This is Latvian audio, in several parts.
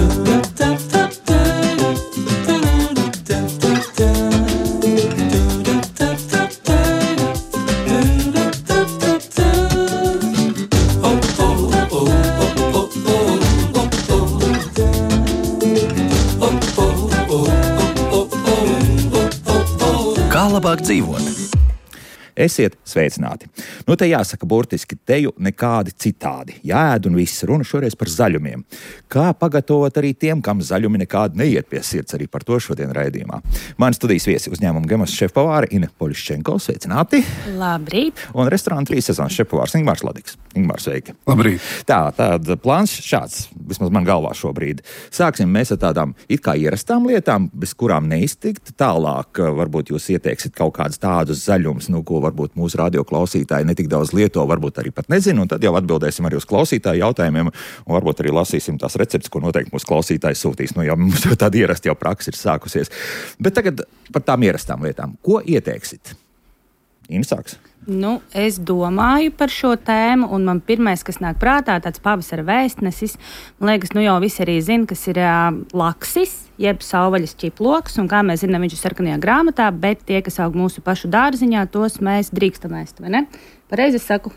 Kā labāk dzīvot? Esiet sveicināti. Nu, te jāsaka burtiski teju nekādi citādi. Jāēd un viss, runa šoreiz par zaļumiem. Kā pagatavot arī tiem, kam zaļumi nekādi neiet pie sirds, arī par to šodien raidījumā. Mani studijas viesi uzņēmuma Gemos šefpavāre Ina Poļščenko, sveicināti. Labrīt. Un restorāna 3 sezonas šefpavārs Ingmārs Ladiks. Ingmārs, sveiki. Labrīt. Tāda plāns šāds, vismaz man galvā šobrīd. Sāksim mēs ar tādām it kā ierastām lietām, bez kurām neiztikt. Tālāk varbūt jūs ieteiksit kaut kādus tādus zaļumus, ko varbūt mūsu radioklausītāji netik daudz lieto, varbūt arī pat nezinu, un tad jau atbildēsim arī uz klausītāju jautājumiem, un varbūt arī lasīsim tās receptes, ko noteikti mūsu klausītāji sūtīs. Nu, jau mums jau tāda ierasta jau praksa ir sākusies. Bet tagad par tām ierastām lietām. Ko ieteiksit? Insāks? Nu, es domāju par šo tēmu, un man pirmais, kas nāk prātā, tāds pavasara vēstnesis. Man liekas, nu jau visi arī zina, kas ir laksis, jeb savvaļas ķiploks, un kā mēs zinām, viņš ir sarkanajā grāmatā, bet tie, kas aug mūsu pašu dārziņā, tos mēs drīkstam ēst, vai ne? Pareizi es saku.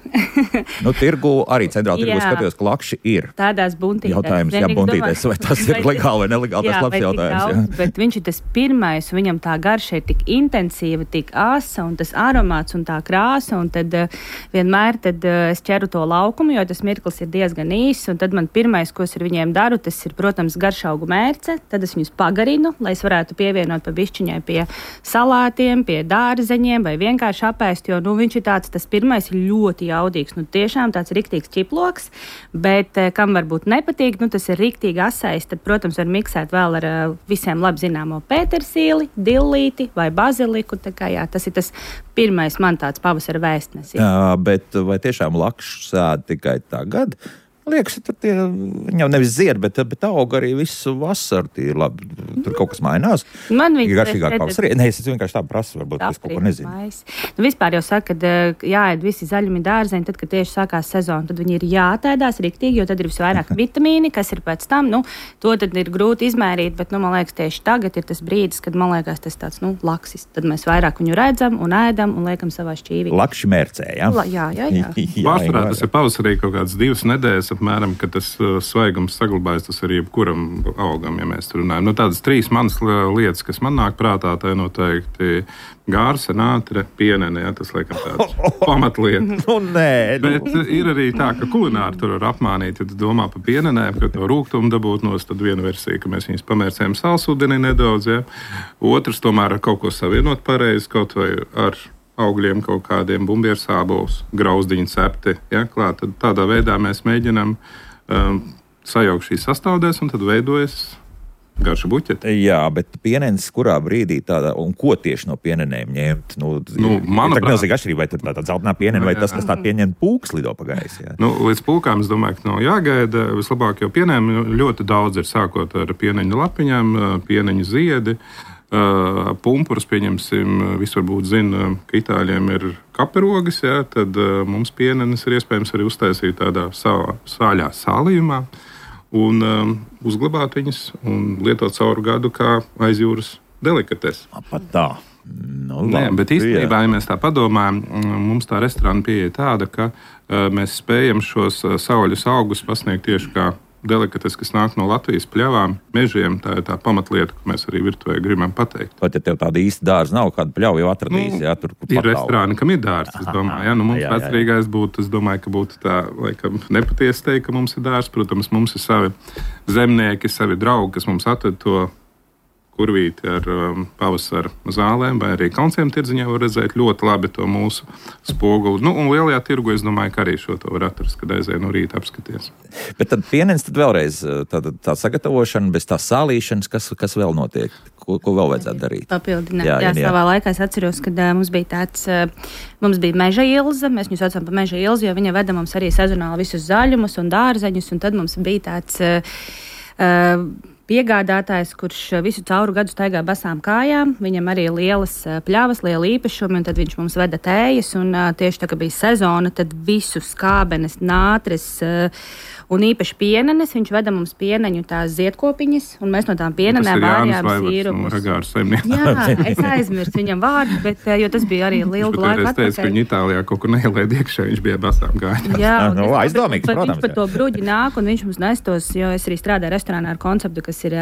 Tirgu, arī centrāla tirgu skatījos, ka lakši ir. Tādās buntītēs. Jautājums, buntītēs, vai tas ir legāli vai nelegāli, tas labs jautājums. Bet viņš ir tas pirmais, viņam tā garša ir tik intensīva, tik asa, un tas aromāts un tā krāsa, un tad vienmēr es ķeru to laukumu, jo tas mirklis ir diezgan īss, un tad man pirmais, ko es ar viņiem daru, tas ir, protams, garšaugu mērce, tad es viņus pagarinu, lai es varētu pievienot pa bišķiņai pie salātiem, pie dārzeņiem, vai vienkārši apēst, jo, viņš ir tas pirmais ir ļoti jaudīgs, tiešām tāds riktīgs ķiploks, bet kam varbūt nepatīk, tas ir riktīgi asais, tad, protams, var miksēt vēl ar visiem labi zināmo pētersīli, dillīti vai baziliku, tā kā jā, tas ir tas pirmais man tāds pavasara vēstnesis. Jā, bet vai tiešām lakšus sēd tikai tagad? Liekas, tur jau nevis zied, bet aug arī visu vasaru. Labi, tur kaut kas mainās. Man viņa garšīgāk pavasarī. Nē, es vienkārši tā prasu, varbūt es kaut ko nezinu. Vispār jau saka, ka jāēd visi zaļumi dārzeņi, tad, kad tieši sākās sezona, tad viņi ir jātēdās riktīgi, jo tad ir visvairāk vitamīni, kas ir pēc tam. To tad ir grūti izmērīt, bet, man liekas, tieši tagad ir tas brīdis, kad, man liekas, tas tāds, laksis. Tad mēs vairāk viņu redzam un ēdam un liekam savā šķīvī. Lakši mērcē, jā? Jā. Pārsvarā tas ir pavasarī kaut kāds 2 nedēļas, apmēram, ka tas svaigums saglabājas, tas arī jebkuram augam, ja mēs tur runājam. Tādas 3 manas lietas, kas man nāk prātā, tā ir noteikti gārsa, nātre, pienene, tas laikam tāds pamatlieta. Bet ir arī tā, ka kulināri tur var apmānīt, ja tu domā par pienenēm, ka to rūgtumu dabūt nos, tad viena versija, ka mēs viņus pamērcējam salsūdenī nedaudz, ja. Otrs tomēr ar kaut ko savienot pareizi, kaut vai ar augļiem kaut kādiem bumbieru sābols, grauzdiņu cepti, ja, klāt. Tad tādā veidā mēs mēģinām sajaukt šīs sastāvdaļas un tad veidojas garša buķete. Jā, bet pienenes kurā brīdī tāda, un ko tieši no pienenēm ņemt? Manuprāt, tā milzīga atšķirība, vai tur tā zeltainā pienene, vai tas, kas tā pieņem pūks lido pa gaisu? Līdz pūkām, es domāju, ka nav jāgaida vislabāk, jo pienēm ļoti daudz ir, sākot ar pieneņu lapiņām, pieneņu ziedi, pumpurus, pieņemsim, visi varbūt zina, ka itāļiem ir kaperogas, ja, tad mums pienenes ir iespējams arī uztaisīt tādā sāļā sālījumā un uzglabāt viņas un lietot cauru gadu kā aizjūras delikatesi. Pat tā. Nē, bet īstenībā, ja mēs tā padomājam, mums tā restorāna pieeja tāda, ka mēs spējam šos savvaļas augus pasniegt tieši kā delikates, kas nāk no Latvijas pļavām, mežiem. Tā ir tā pamatlieta, ko mēs arī virtuvē gribam pateikt. Pat ja tev tāda īsta dārza nav, kādu pļauju jau atradīs, jā, tur ir restorāni, kam ir dārzs, es domāju. Mums vecrīgais būtu, es domāju, ka būtu tā, laikam, nepatiesi teikt, ka mums ir dārzs. Protams, mums ir savi zemnieki, savi draugi, kas mums atved to kurvīti ar pavasara zālēm, vai arī Kalnciem tirdziņā var redzēt ļoti labi to mūsu spoguli. Un lielajā tirgu, es domāju, ka arī šo to var atrast, kad aizēj no rīta apskaties. Bet tad pienenes, tad vēlreiz tā sagatavošana, bez tā sālīšanas, kas vēl notiek? Ko vēl vajadzētu darīt? Papildināt. Jā, savā laikā es atceros, kad mums bija meža ilze, mēs viņu saucam par meža ilzi, jo viņa veda mums arī sezonāli visus zaļumus un dārzeņus, un tad mums bija tāds piegādātājs, kurš visu cauru gadu staigā basām kājām. Viņam arī lielas pļavas, liela īpašumi, un tad viņš mums veda tējas, un tieši tā, ka bija sezona, tad visu skābenes, nātres Un īpaši pienenes, viņš veda mums pieneņu tās ziedkopiņas, un mēs no tām pienenēm vārījām sīrupus. Jā, es aizmirstu viņam vārdu, bet, jo tas bija arī ilgu laiku atpakaļ. Es teicu, ka viņa Itālijā kaut kur neielēd iekšā, viņš bija basām gājās. Jā, aizdomīgs, protams. Viņš par to bruģi nāk, un viņš mums nestos, jo es arī strādāju restorānā ar konceptu, kas ir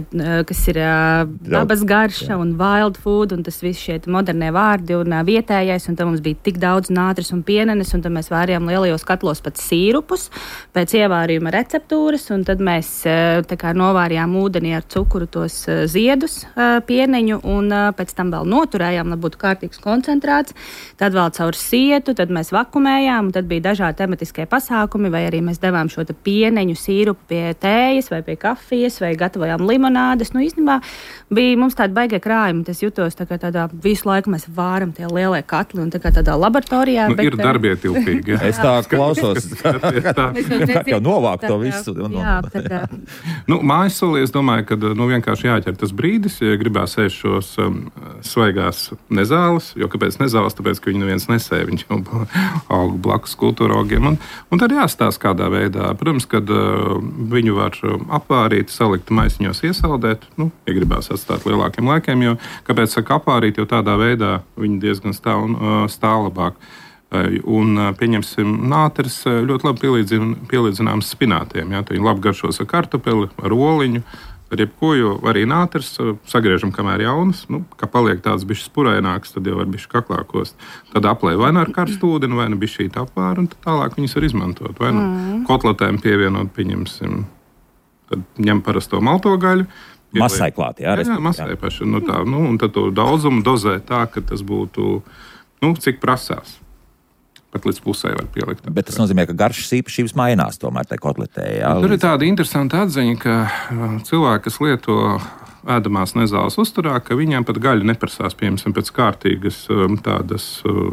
dabas garša un wild food, un tas viss šie modernie vārdi un vietējais, un tam mums bija tik daudz nātris un pienenes, un tad mēs vārījām lielajos katlos pat sīrupus pēc ievārījuma receptūras, un tad mēs tā kā novārījām ūdenī ar cukuru tos ziedus pieneņu, un pēc tam vēl noturējām, lai būtu kārtīgs koncentrāts, tad vēl caur sietu, tad mēs vakumējām, un tad bija dažādi tematiskie pasākumi, vai arī mēs devām šo pieneņu sīrupu pie tējas, vai pie kafijas, vai gatavojām limonādes. Nu, īstenībā bija mums tāda baigie krājumi, tas jutos tā kā tādā visu laiku mēs vāram tie lielie katli, un tā kā tādā laboratorijā. Nu, ir darbietilpīgi. Es tā klausos, kā jau novākt to visu. Jā, mājas solī, es domāju, ka vienkārši jāķer tas brīdis, ja gribās ēst šos svaigās nezāles, jo kāpēc nezāles, tāpēc, ka viņi neviens nesēja, viņš jau aug blakus kultūrogiem, un tad jāstāsta kādā veidā. Protams, kad viņu var apvārīt, salikt maisiņos, iesaldēt, ja gribās atstāt lielākiem laikiem, jo, kāpēc saka apvārīt, jo tādā veidā viņi diezgan stāv labāk. Un, pieņemsim, nātris ļoti labi pielīdzināms spinātiem. Ja? Viņi labi garšos ar kartupeli, ar oliņu, ar jebko, jo arī nātris sagriežam, kamēr jaunas, ka paliek tāds bišķi spuraināks, tad jau var bišķi kaklākost. Tad aplēj vai nu ar karstu ūdeni, vai nu bišķīt apvāru, un tad tālāk viņas var izmantot. Vai nu kotletēm pievienot, pieņemsim, tad ņem parasto malto gaļu. Masai klāt, jā? Jā, masai paši. Un tad to daudzumu dozē tā, ka tas būtu, cik prasās. Pat līdz pusē var pielikt. Bet tas nozīmē, ka garšas īpašības mainās tomēr tai kotletē. Jā? Tur ir tāda interesanta atziņa, ka cilvēki, kas lieto ēdamās nezāles uzturā, ka viņiem pat gaļa neprasās, piemēram, pēc kārtīgas tādas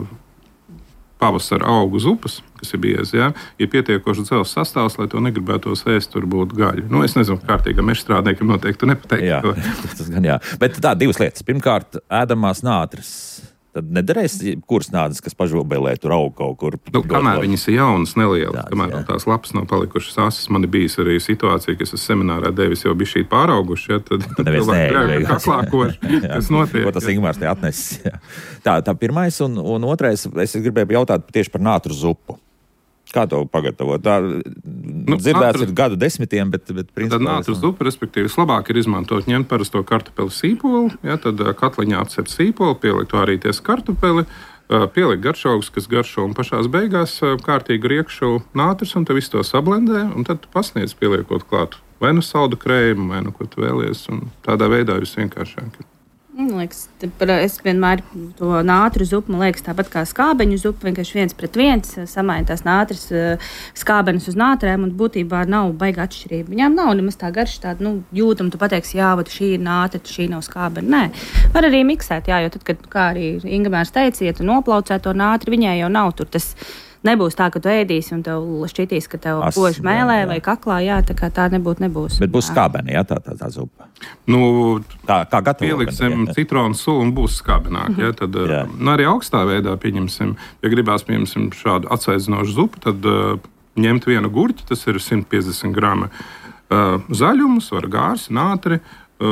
pavasara augu zupas, kas ir biezi, ja? Ir pietiekoši dzels sastāvs, lai to negribētos ēst, tur būtu gaļa. Es nezinu, kārtīgam mežstrādniekam noteikti nepateikt. Jā, tas gan jā. Bet tā divas lietas. Pirmkārt, ēdamās nātris. Tad nederēs, kuras nādas, kas pažobelē, tur aug kaut kur. Kamēr viņas ir jaunas, nelielas, kamēr tās lapas nav palikušas asas, man ir bijis arī situācija, ka es seminārā devis jau bišķīt pārauguši, ja, tad cilvēki kaklākoši, kas notiek. Ko tas Ingmārs te atnesis. Jā. Tā pirmais un otrais, es gribēju jautāt tieši par nātru zupu. Kā to pagatavot? Tā dzirdēts ir gadu desmitiem, bet principā... Tad nātru zupa, respektīvi, labāk ir izmantot, ņemt parasto kartupeli sīpoli, ja, tad katliņā apcept sīpoli, pielikt vārīties kartupeli, pielikt garšaugus, kas garšo, un pašās beigās kārtīgi riekšu nātris, un te visu to sablendē, un tad pasniedz pieliekot klāt vai nu saldu krējumu, vai nu ko tu vēlies, un tādā veidā viss vienkāršāk ir. Liekas, es vienmēr to nātru zupu, man liekas, tāpat kā skābeņu zupu, vienkārši 1:1 samaina tās nātris skābenes uz nātrēm, un būtībā nav baiga atšķirība. Viņām nav nemaz tā garša tāda, jūtama, tu pateiksi, jā, vat šī ir nātre, šī nav skābene. Nē, var arī miksēt, jā, jo tad, kad, kā arī Ingmārs teica, ja tu noplaucē to nātri, viņai jau nav tur tas. Nebūs tā, ka tu ēdīsi un tev šķitīs, ka tev pož mēlē vai kaklā, jā, tā kā tā nebūs. Bet būs skābeni, jā, tā zupa. Tā kā gatavo. Pieliksim citronu sulu un būs skābenāk, jā, tad arī augstā veidā pieņemsim, ja gribās pieņemsim šādu atsaidzinošu zupu, tad ņemt vienu gurķi, tas ir 150 grami zaļumus, var gārsi, nātri,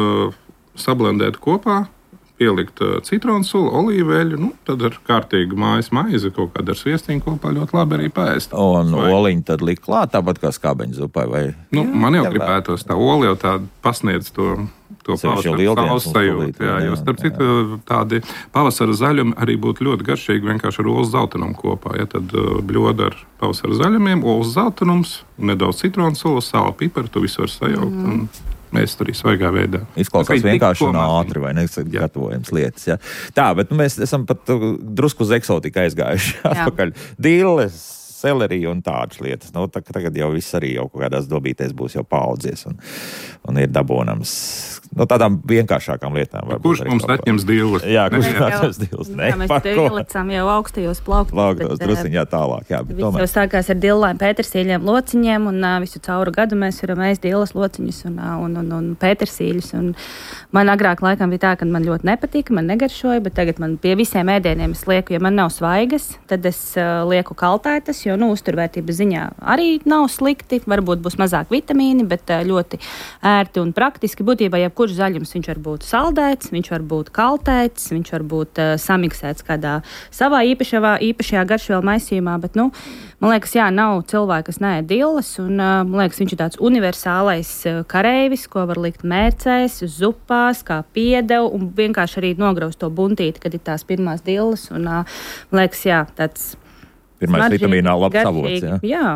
sablendēt kopā, pielikt citronu sulu, olīveļu, tad ar kārtīgu mājas maizi, kaut kādu ar sviestiņu kopā ļoti labi arī paēst. Un oliņu tad likt klāt, tāpat kā skābeņu zupai, vai? Man jau gribētos tā oli jau tā pasniedz to pavasara sajūtu. Jā, jo starp citu tādi pavasara zaļumi arī būtu ļoti garšīgi vienkārši ar olas zeltanumu kopā. Ja, tad bļoda ar pavasara zaļumiem, olas zeltanums, nedaudz citronu sulu, sāla, piparu, tu visu var sajaukt. Un mēs tur svaigā veidā. Izklausās vienkārši un ātri, vai ne, gatavojams lietas. Ja. Tā, bet mēs esam pat drusku uz eksotiku aizgājuši atpakaļ. Dilles, selerija un tādas lietas. Tagad jau viss arī jau kaut kādās dobītēs būs jau paaudzies un ir dabonams. Tādām vienkāršākām lietām. Kurš mums atņems dilles? Jā, kurš atņems dilles? Mēs ielicām jau augstajos plauktos. Drusiņā tālāk, jā. Viss jau sākās ar dillēm, pētersīļiem, lociņiem, un visu cauru gadu mēs varam ēst dilles, lociņus un pētersīļus. Un man agrāk laikam bija tā, ka man ļoti nepatika, man negaršoja, bet tagad man pie visiem ēdieniem es lieku, ja man nav svaigas, tad es lieku kaltētas, jo uzturvērtības ziņā arī nav slikti. Varbūt būs mazāk vitamīni, bet ļoti ērti un praktiski. Būtībā jebkurš zaļums viņš var būt saldēts, viņš var būt kaltēts, viņš var būt samiksēts kādā savā īpašajā garšvielu maisījumā, bet, man liekas, nav cilvēki, kas neēd dilles, un man liekas, viņš ir tāds universālais kareivis, ko var likt mērcēs, zupās, kā piedevu, un vienkārši arī nograust to buntīti, kad ir tās pirmās dilles, un man liekas, tāds pirmais vitamīnā labs avots, jā.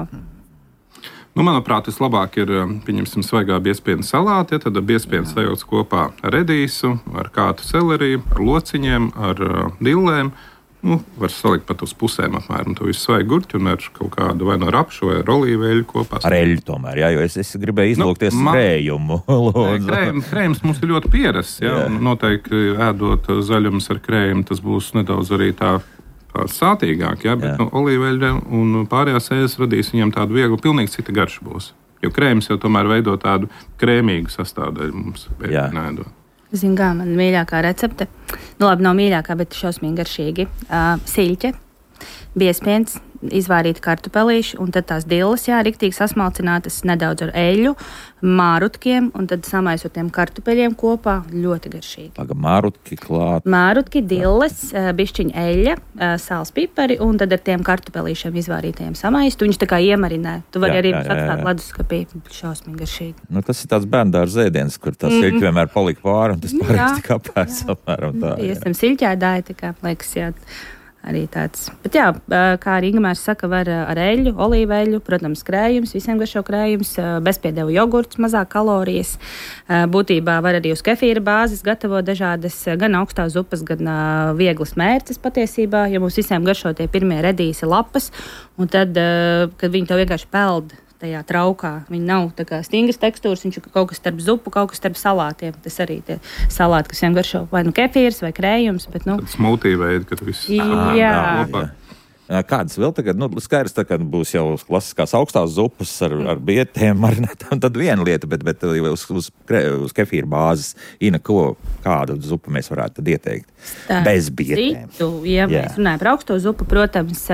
Manuprāt, vislabāk ir, pieņemsim, svaigā biezpiena salāti, tad biezpiena sajauc kopā ar redīsu, ar kātu seleriju, ar lociņiem, ar dillēm. Var salikt pat uz pusēm apmēram to visu svaigu gurķi un ar kaut kādu vai no rapšu vai ar olīveļu kopā. Ar eļļu tomēr, jo es gribēju izlūkties krējumu. Krējums mums ir ļoti pierasts, noteikti ēdot zaļumus ar krējumu, tas būs nedaudz arī tā sātīgāk, bet olīveļa un pārējās ēdas radīs viņam tādu vieglu, pilnīgi cita garša būs. Jo krējums jau tomēr veido tādu krēmīgu sastāvdaļu mums ēdot. Zinu, kā man mīļākā recepte. Labi, nav mīļākā, bet šausmīgi garšīgi. Siļķe, biezpiens, izvārīti kartupelīši, un tad tās dilles, riktīgi sasmalcinātas nedaudz ar eļļu, mārutkiem, un tad samaisot tiem kartupeļiem kopā. Ļoti garšīgi. Mārutki klāt. Mārutki, dilles, bišķiņa eļļa, sāls, pipari, un tad ar tiem kartupelīšiem izvārītajiem samaist. Viņš tā kā iemarinē. Tu vari arī atstāt leduskapī. Šausmīgi garšīgi. Tas ir tāds bērndārs ēdiens, kur tā siļķa vienmēr palika pāri, un tas pārējais tik apēs apmēram tā. Esam siļķēdāji, tā kā liekas, arī tāds. Bet kā arī Ingmārs saka, var ar eļļu, olīveļu, protams, krējums, visiem garšo krējums, bezpiedevu jogurts, mazāk kalorijas. Būtībā var arī uz kefīra bāzes gatavot dažādas gan augstās zupas, gan vieglas mērces patiesībā, jo mums visiem garšo tie pirmie redīsi lapas, un tad, kad viņi to vienkārši peld tajā traukā. Viņi nav tā kā stingras tekstūras, viņš ir kaut kas starp zupu, kaut kas starp salātiem. Tas arī tie salāti, kas viņam garšo vai kefīrs vai krējums. Bet, smoothie veidi, kad viss kopā. Kādas vēl tagad? Skaidrs, ka būs jau klasiskās augstās zupas ar bietēm, marinētām, tad viena lieta, bet uz kefīra bāzes, kādu zupu mēs varētu tad ieteikt? Bez bietēm. Mēs runājam par augsto zupu, protams,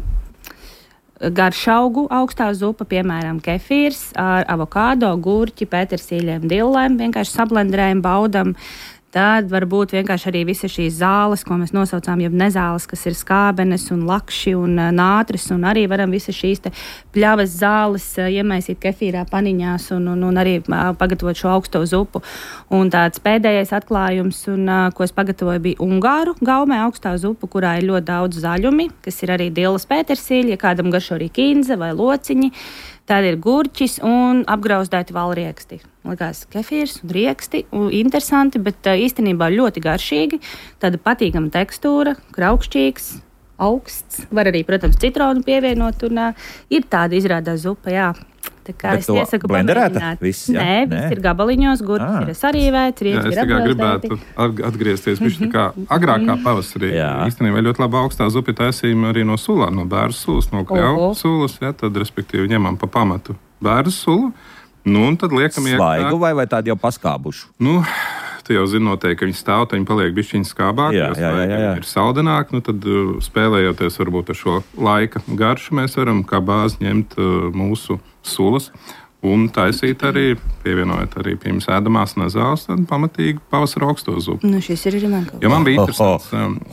garšaugu augstā zupa, piemēram, kefīrs ar avokādo, gurķi, pētersīļiem, dillēm, vienkārši sablendrējam, baudam. Tad varbūt vienkārši arī visas šīs zāles, ko mēs nosaucām, jeb nezāles, kas ir skābenes un lakši un nātris, un arī varam visas šīs pļavas zāles iemaisīt kefīrā paniņās un arī pagatavot šo augsto zupu. Un tāds pēdējais atklājums, ko es pagatavoju, bija ungāru gaumē augstā zupa, kurā ir ļoti daudz zaļumi, kas ir arī dilles pētersīļi, ja kādam garšo arī kinze vai lociņi. Tad ir gurķis un apgrauzdēti valrieksti. Likās kefīrs un rieksti, interesanti, bet īstenībā ļoti garšīgi. Tāda patīkama tekstūra, kraukšķīgs, augsts. Var arī, protams, citronu pievienot, un ir tāda izrādās zupa, Tā kā es iesaku pamēģināt. Viss ir gabaliņos, gurķis ir sarīvēts, rieksti ir apgrauzdēti. Es gribētu atgriezties tā kā agrākā pavasarī. Īstenībā ļoti labi augstā zupa taisījuma arī no sulām, no bērnu sulas, no kļauju sulas, tad, respektīvi, ņemam pa pamatu bērnu sulu, un tad liekam svaigu vai tādu jau paskābušu? Tu jau zini noteikti, ka viņi stāv, tad viņi paliek bišķiņi skābāki, ir saldināki, tad spēlējoties varbūt ar šo laika garšu, mēs varam kā bāzi ņemt mūsu sulas un taisīt arī, pievienojot arī pirms ēdamās nezāles, tad pamatīgi pavasara augsto zupu. Šis ir arī man kaut kā. Jo man bija interesants.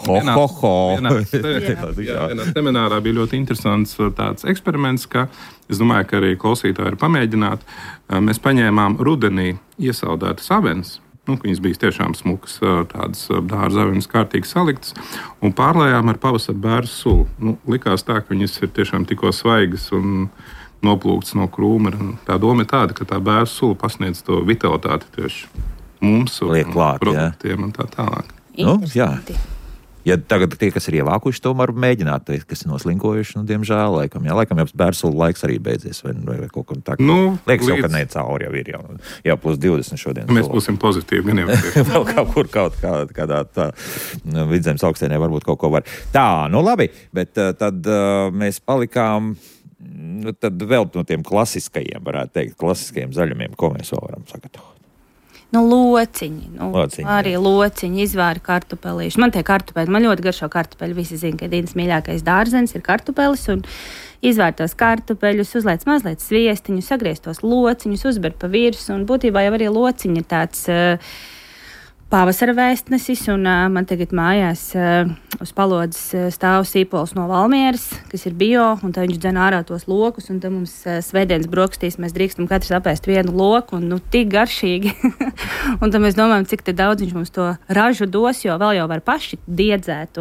Vienā seminārā bija ļoti interesants tāds eksperiments, ka es domāju, ka arī klausītāji ir pamēģināt. Mēs paņēmām rudenī iesaldētas avenes. Viņas bija tiešām smukas, tādas dārza avenes kārtīgi saliktas, un pārlējām ar pavasara bērnu sulu. Likās tā, ka viņas ir tiešām tikko svaigas un noplūktas no krūma. Tā doma ir tāda, ka tā bērnu sula pasniedz to vitalitāti tieši mums un produktiem un tā tālāk. Ja tagad tie, kas ir ievākuši, tomēr mēģināt, kas ir noslinkojuši, diemžēl, laikam jau bērnu laiks arī beidzies, vai kaut kā tā. Liekas jau, ka ne cauri jau ir, jau plus 20 šodien. Mēs būsim pozitīvi, gan jau. Vēl kaut kādā tā vidzemes augstienē varbūt kaut ko var. Tā, labi, bet tad mēs palikām, tad vēl no tiem klasiskajiem, varētu teikt, klasiskajiem zaļumiem, ko mēs vēl varam sagatavot. Lociņi. Lociņi, arī lociņi, izvēri kartupelīši. Man tie kartupeļi, man ļoti garšo kartupeļi. Visi zina, ka Dīnas mīļākais dārzenis ir kartupelis. Un izvērtos kartupeļus, uzliec mazliet sviestiņu, sagrieztos lociņus, uzber pa virsmu. Un būtībā jau arī lociņi ir tāds pavasara vēstnesis, un man tagad mājās uz palodzes stāv sīpols no Valmieras, kas ir bio, un tad viņš dzen ārā tos lokus, un tad mums svētdienas brokastīs mēs drīkstam katrs apēst vienu loku, un tik garšīgi. Un tad mēs domājam, cik daudz viņš mums to ražu dos, jo vēl jau var paši diedzēt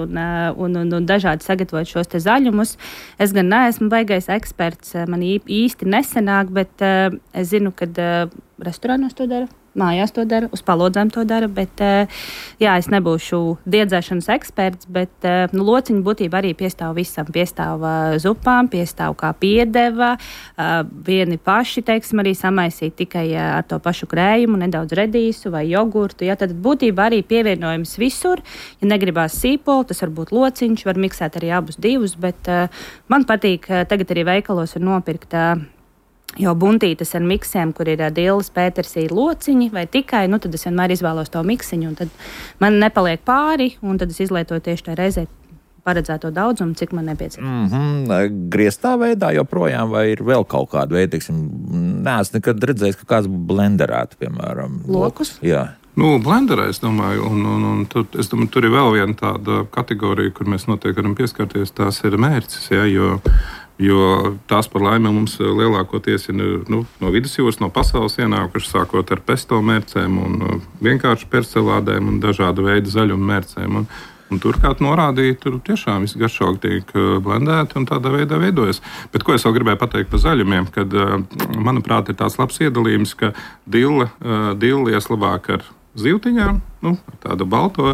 un dažādi sagatavot šos te zaļumus. Es gan neesmu baigais eksperts, man īsti nesenāk, bet es zinu, kad restorānos to dara. Mājās to dara, uz palodzēm to dara, bet jā, es nebūšu diedzēšanas eksperts, bet lociņu būtība arī piestāv visam. Piestāv zupām, piestāv kā piedeva, vieni paši, teiksim, arī samaisīt tikai ar to pašu krējumu, nedaudz redīsu vai jogurtu. Jā, tad būtība arī pievienojums visur. Ja negribās sīpolu, tas var būt lociņš, var miksēt arī abus divus, bet man patīk tagad arī veikalos var nopirkt jau buntītas ar miksiem, kur ir dilles, pētersīļa lociņi, vai tikai, tad es vienmēr izvēlos to miksiņu, un tad man nepaliek pāri, un tad es izlietoju tieši tā reizē paredzēto daudzumu, cik man nepieciešams. Grieztā veidā joprojām, vai ir vēl kaut kāda veida, neesmu nekad redzējis, ka kāds blenderētu, piemēram, lokus? Jā. Blenderē, es domāju, un tur ir vēl viena tāda kategorija, kur mēs noteikti varam pieskarties, tās ir mērces, ja, jo tās par laimi mums lielākoties ir no vidusjūras, no pasaules ienākušas, sākot ar pesto mērcēm un vienkārši percelādēm un dažādu veidu zaļumu mērcēm. Un tur, kā tu norādīji, tur tiešām viss garšīgi tiek blendēti un tādā veidā veidojas. Bet ko es vēl gribēju pateikt par zaļumiem, kad, manuprāt, ir tāds labs iedalījums, ka dilla ies labāk ar zivtiņām, tādu balto,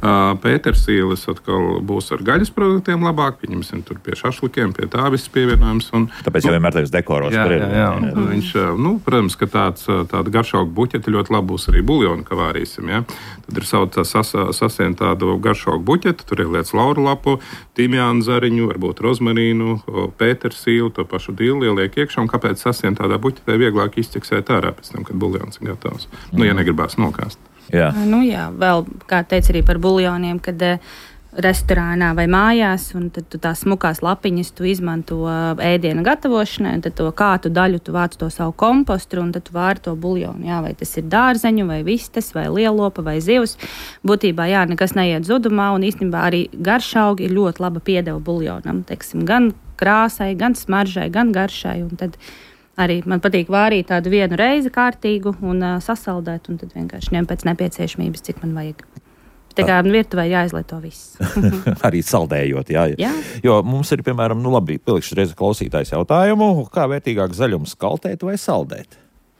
pētersīles atkal būs ar gaļas produktiem labāk, pieņemsim tur pie šašlikiem, pie tā viss pievienojums. Tāpēc jau vienmēr tajos dekoros. Jā. Viņš, protams, ka tāda garšauga buķeta ļoti labi būs arī buljonu, kā vārīsim, ja. Tad ir sasien tādu garšaugu buķetu, tur ieliec laurlapu, timjānu zariņu, varbūt rozmarīnu, pētersīlu, to pašu dilli ieliek iekšā, un kāpēc sasien tādā buķetē vieglāk izķeksēt ārā pēc tam, kad buljons ir gatavs. Ja negribās nokāst. Jā. Jā, vēl, kā teica arī par buljoniem, kad restorānā vai mājās, un tad tu tās smukās lapiņas tu izmanto ēdiena gatavošanai, un tad to kātu daļu tu vāc to savu kompostru, un tad tu vāri to buljonu. Jā, vai tas ir dārzeņu, vai vistas, vai lielopa, vai zivs. Būtībā, jā, nekas neiet zudumā, un īstenībā arī garšaugi ir ļoti laba piedeva buljonam, teiksim, gan krāsai, gan smaržai, gan garšai, un tad arī man patīk vārīt tādu vienu reizi kārtīgu un sasaldēt, un tad vienkārši ņem pēc nepieciešamības, cik man vajag. Tā kā virtuvē jāizlieto viss. Arī saldējot, jā. Jo mums ir, piemēram, labi, pielikšu reizi klausītājs jautājumu, kā vērtīgāk zaļumus kaltēt vai saldēt?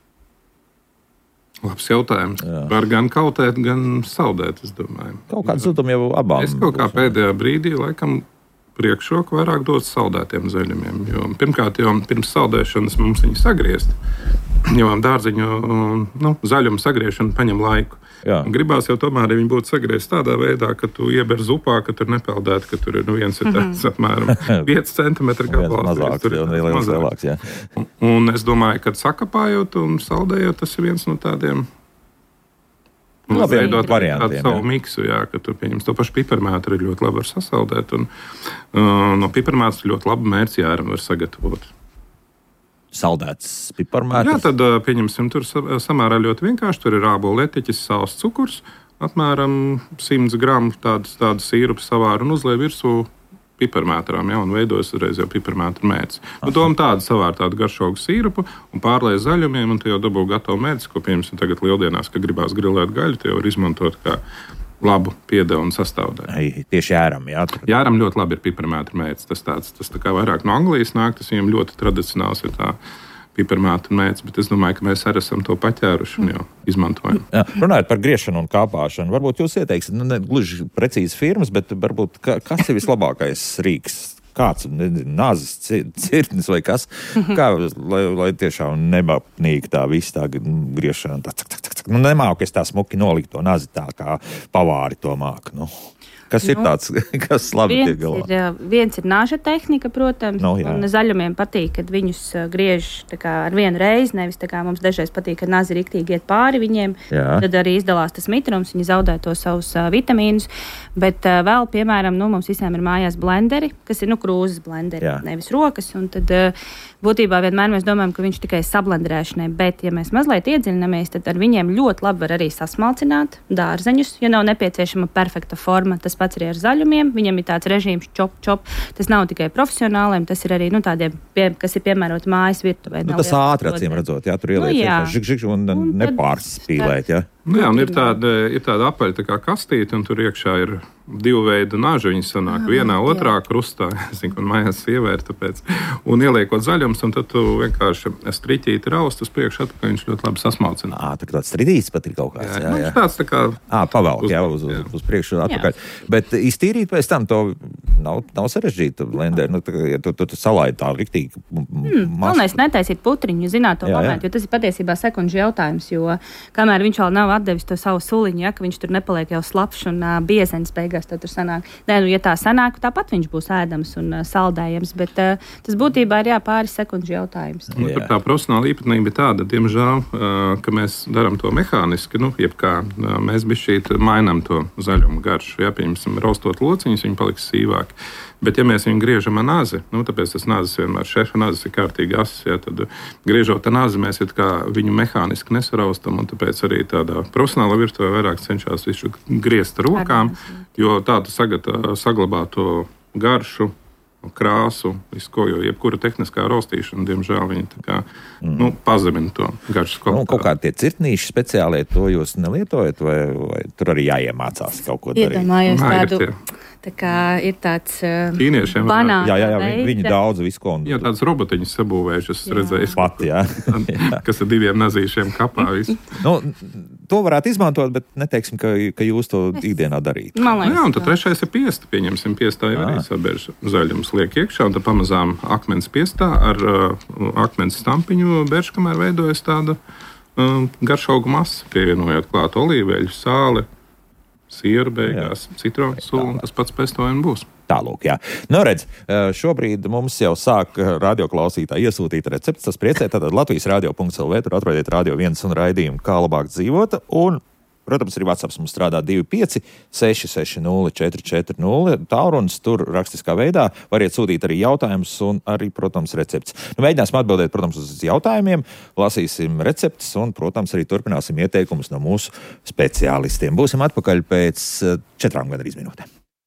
Labs jautājums. Jā. Var gan kaltēt, gan saldēt, es domāju. Kaut kāds zudumi jau abām. Es kaut kā pēdējā brīdī, laikam, priekšroku vairāk dot saldētiem zaļumiem. Jo, pirmkārt, jau pirms saldēšanas mums viņi sagriezt, jo dārziņu zaļumu sagriešana paņem laiku. Gribās jau tomēr, ja viņi būtu sagriezt tādā veidā, ka tu ieber zupā, ka tur nepeldētu, ka tur ir viens ir tāds apmēram 5 centimetri gabals. Mazāks, tur ir lielāks, jā. Un es domāju, ka sakapājot un saldējot, tas ir viens no tādiem veidot tādu savu miksu, jā, ka tu pieņems to pašu piparmētru ir ļoti labi var sasaldēt, un no piparmētru ļoti labu mērci jēram var sagatavot. Saldēts piparmētrs? Jā, tad pieņemsim tur samērā ļoti vienkārši, tur ir ābolu etiķis, sāls, cukurs, apmēram 100 gramu tādu sīrupu savāru un uzliek virsū piparmētrām, ja, un veidojas uzreiz jau piparmētra mērci. Doma tāda savār tādu garšaugu sīrupu un pārlēj zaļumiem, un tu jau dabū gatavu mērci, ko pieņemsim tagad lieldienās, kad gribās grilēt gaļu, tu jau var izmantot kā labu piedevu un sastāvdaļu. Tieši jēram, jā? Jēram ļoti labi ir piparmētra mērci. Tas tā kā vairāk no Anglijas nāk, tas viņiem ļoti tradicionāls ir tā piparmētra mērci, bet es domāju, ka mēs arī esam to paķēruši un jau izmantojam. Jā, runājot par griešanu un kāpāšanu, varbūt jūs ieteiksiet, ne gluži precīzi firmas, bet varbūt kas ir vislabākais rīks? Kāds, nāzes, cirtnis vai kas? Kā, lai tiešām nebapnīgi tā viss tā griešana, tā nemāku es tā smuki nolikt to nazi tā, kā pavāri to māku, Kas ir tāds, kas labi tiek galā? Viens ir nāža tehnika, protams, un zaļumiem patīk, kad viņus griež ar vienu reizi, nevis tā kā mums dažreiz patīk, kad nazi riktīgi iet pāri viņiem, tad arī izdalās tas mitrums, viņi zaudē to savus vitamīnus, bet vēl, piemēram, mums visiem ir mājās blenderi, kas ir, krūzes blenderi, nevis rokas, un tad būtībā vienmēr mēs domājam, ka viņš tikai sablendrēšanai, bet, ja mēs mazliet iedziļinamies, tad ar viņiem ļoti labi var arī sasmalcināt dārzeņus, ja nav nepieciešama perfekta forma. Tas pats arī ar zaļumiem. Viņam ir tāds režīms čop. Tas nav tikai profesionāliem, tas ir arī tādiem, kas ir piemēroti mājas virtuvē. Tas ātri acīm redzot, tur ieliek žik un nepārspīlēt, un ir tāda apaļa tā kā kastīte, un tur iekšā ir divu veidu naži. Viņi sanāk vienā, otrā krustā. Es zinu, man mājās sieva ir tāpēc. Un ieliekot zaļums, un tad tu vienkārši striķīti raust uz priekšu, atpakaļ viņš ļoti labi sasmalcina. Tā tāds striķītis pat ir kaut kāds. Jā. Tāds tā kā... Pavelk, uz priekšu un atpakaļ. Bet iztīrīt pēc tam to nav sarežģīti blenderi. Ja tu salaidi tā riktīgi. Galvenais netaisīt putriņu, zināt to momentu, jo tas ir patiesībā sekundžu jautājums, jo kamēr viņš vēl nav atdevis to savu suliņu, ka viņš tur nepaliek jau slapšs un biezens beigās tur sanāk. Ja tā sanāk, tāpat viņš būs ēdams un saldējams, bet tas būtībā ir pāris sekundžu jautājums. Tur tā profesionāla īpatnība ir tāda, diemžēl, ka mēs darām to mehāniski, mēs bišķīt mainām to zaļumu garšu. Pieņemsim, raustot lociņus, viņi paliks sīvāki. Bet, ja mēs viņu griežam ar nazi, tāpēc tas nazis vienmēr šefa nazis ir kārtīgi asis, tad griežot ar nazi, mēs viņu mehāniski nesaraustam, un tāpēc arī tādā profesionāla virtuvē vairāk cenšas visu griezt ar rokām, jo tādu saglabā to garšu, krāsu, jo jebkura tehniskā raustīšana, diemžēl, viņi tā kā, pazemina to garšas kvalitāti. Kaut kādi tie cirtnīši speciālie, to jūs nelietojat, vai tur arī jāiemācās kaut ko darīt? Iedomājos tādu... Tā kā ir tāds banāns. Viņi daudz visu ko. Jā, tāds robotiņus sabūvējuši, es redzēju. Pat, kas ar diviem nazīšiem kapā visu. To varētu izmantot, bet neteiksim, ka jūs to ikdienā darīt. Un tad trešais ir piesta. Pieņemsim, piestā ir arī sabiežu zaļums liek iekšā, un tad pamazām akmens piestā ar akmens stampiņu beršu, kamēr veidojas tāda garšaugu masa, pievienojot klāt olīveļu, sāli, sieru beigās, citronu sulu, un tas pats pestojumi būs. Tālūk, jā. Redz, šobrīd mums jau sāk radioklausītāji iesūtīt receptes, tas priecē, tātad Latvijas radio.lv, tur atrodiet Radio 1 un raidījumu Kā labāk dzīvot, un, protams, arī WhatsApp mums strādā 25 660 440, tālrunis tur rakstiskā veidā, variet sūtīt arī jautājumus un arī, protams, receptes. Mēģināsim atbildēt, protams, uz jautājumiem, lasīsim receptes un, protams, arī turpināsim ieteikumus no mūsu speciālistiem. Būsim atpakaļ pēc 4 gandrīz minūtēm.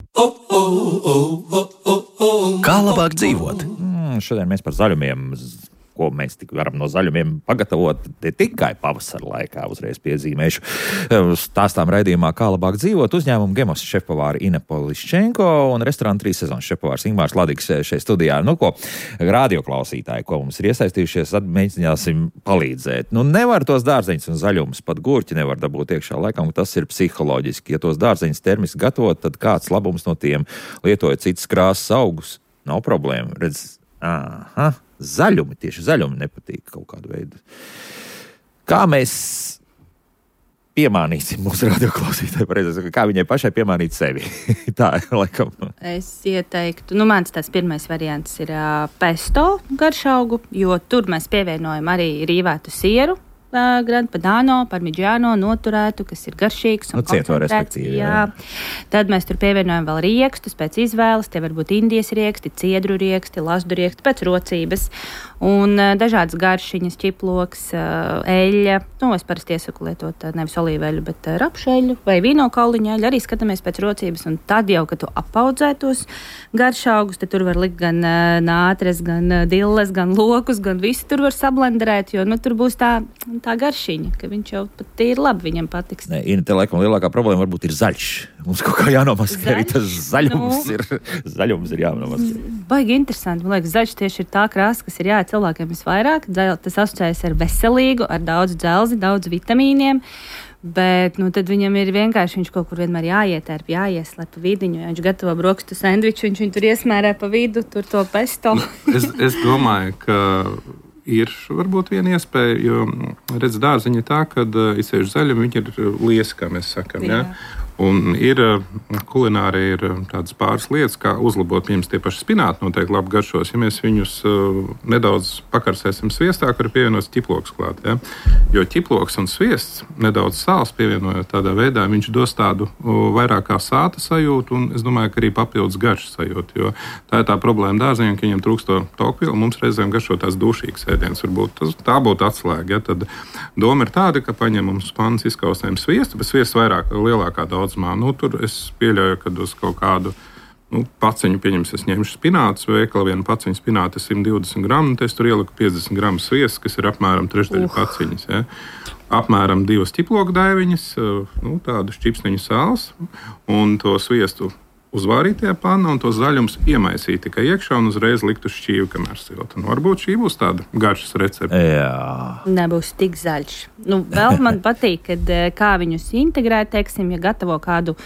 Kā labāk dzīvot? Šodien mēs par zaļumiem, ko mēs tik varam no zaļumiem pagatavot tikai pavasara laikā, uzreiz piezīmēšu. Stāstām raidījumā Kā labāk dzīvot uzņēmumu Gemos šefpavāri Ina Poliščenko un restorāna 3 sezonas šefpavārs Ingmārs Ladigs šeit studijā. Radioklausītāji, ko mums ir iesaistījušies, mēģināsim palīdzēt. Nevar tos dārzeņus un zaļumus, pat gurķi nevar dabūt iekšā. Laikam tas ir psiholoģiski. Ja tos dārzeņus termiski gatavot, tad kāds labums no tiem, lietojot citas krāsas augus, nav problēma. Redz, tieši zaļumi nepatīk kaut kādu veidu. Kā mēs piemānīsim mūsu radioklausītāju, kā viņai pašai piemānīt sevi? Tā, laikam. Es ieteiktu, mans tāds pirmais variants ir pesto garšaugu, jo tur mēs pievienojam arī rīvētu sieru, Gran Padano, parmigiano, noturētu, kas ir garšīgs un koncentrēts. Tad mēs tur pievienojam vēl riekstus pēc izvēles. Tie var būt indijas rieksti, ciedru rieksti, lasdu rieksti pēc rocības. Un dažādas garšiņas, ķiploks, eļļa. Es parasti iesaku lietot nevis olīveļu, bet rapšeļu vai vīno kauliņu eļļu. Arī skatāmies pēc rocības. Un tad jau, kad tu apaudzē tos garšaugus, tad tur var likt gan nātres, gan dilles, gan lokus, gan visu tur var sablenderēt, jo tur būs tā garšiņa, ka viņš jau pat ir labi, viņam patiks. Nē, Ina, te laikam lielākā problēma varbūt ir zaļš. Mums kaut kā jānomaskē, arī tas zaļums ir jānomaskē. Baigi interesanti. Man liekas, zaļš tieši ir tā krāsa, kas ir jāiet cilvēkiem visvairāk. Tas asociējas ar veselīgu, ar daudz dzelzi, daudz vitamīniem. Bet tad viņam ir vienkārši, viņš kaut kur vienmēr jāietērp, jāieslēp pa vidiņu. Ja viņš gatavo brokstu sendviču, viņš tur iesmērē pa vidu, tur to pesto. Es domāju, ka ir varbūt viena iespēja, jo, redz, dārziņi tā, kad izsēž zaļumi, viņi ir liesi, kā mēs sakam, ja? Un ir kulinārija, ir tādas pāris lietas, kā uzlabot pirms tie paši spināti noteikti labi garšos. Ja mēs viņus nedaudz pakarsēsim sviestā, kur ir pievienots ķiploks klāt. Ja? Jo ķiploks un sviests nedaudz sāls pievienojot tādā veidā, viņš dos tādu vairāk kā sāta sajūtu, un es domāju, ka arī papildus garšas sajūtu. Jo tā ir tā problēma dārziņiem, ka viņiem trūkst to tokvielu, mums reizēm garšo tās dušīgas ēdienas. Varbūt tā būtu atslēga. Ja? Tad doma ir tāda, ka paņem mums pannas izkausējam sviestu, bet sviests lielākā daudzumā. Tur es pieļauju, ka uz kaut kādu paciņu, pieņems, es ņemšu spinātus, veikala vienu paciņu spinātu 120 gramu, un es tur ieliku 50 gramu sviestas, kas ir apmēram trešdaļa paciņas. Ja? Apmēram 2 ķiploku daiviņas, tādu šķipsniņu sāls, un to sviestu uzvārīt tajā pannā un to zaļumus iemaisīt tikai iekšā un uzreiz likt uz šķīvi, kamēr silta. Varbūt šī būs tāda garšas recepte. Jā. Nebūs tik zaļš. Vēl man patīk, kā viņus integrēt, teiksim, ja gatavo kādu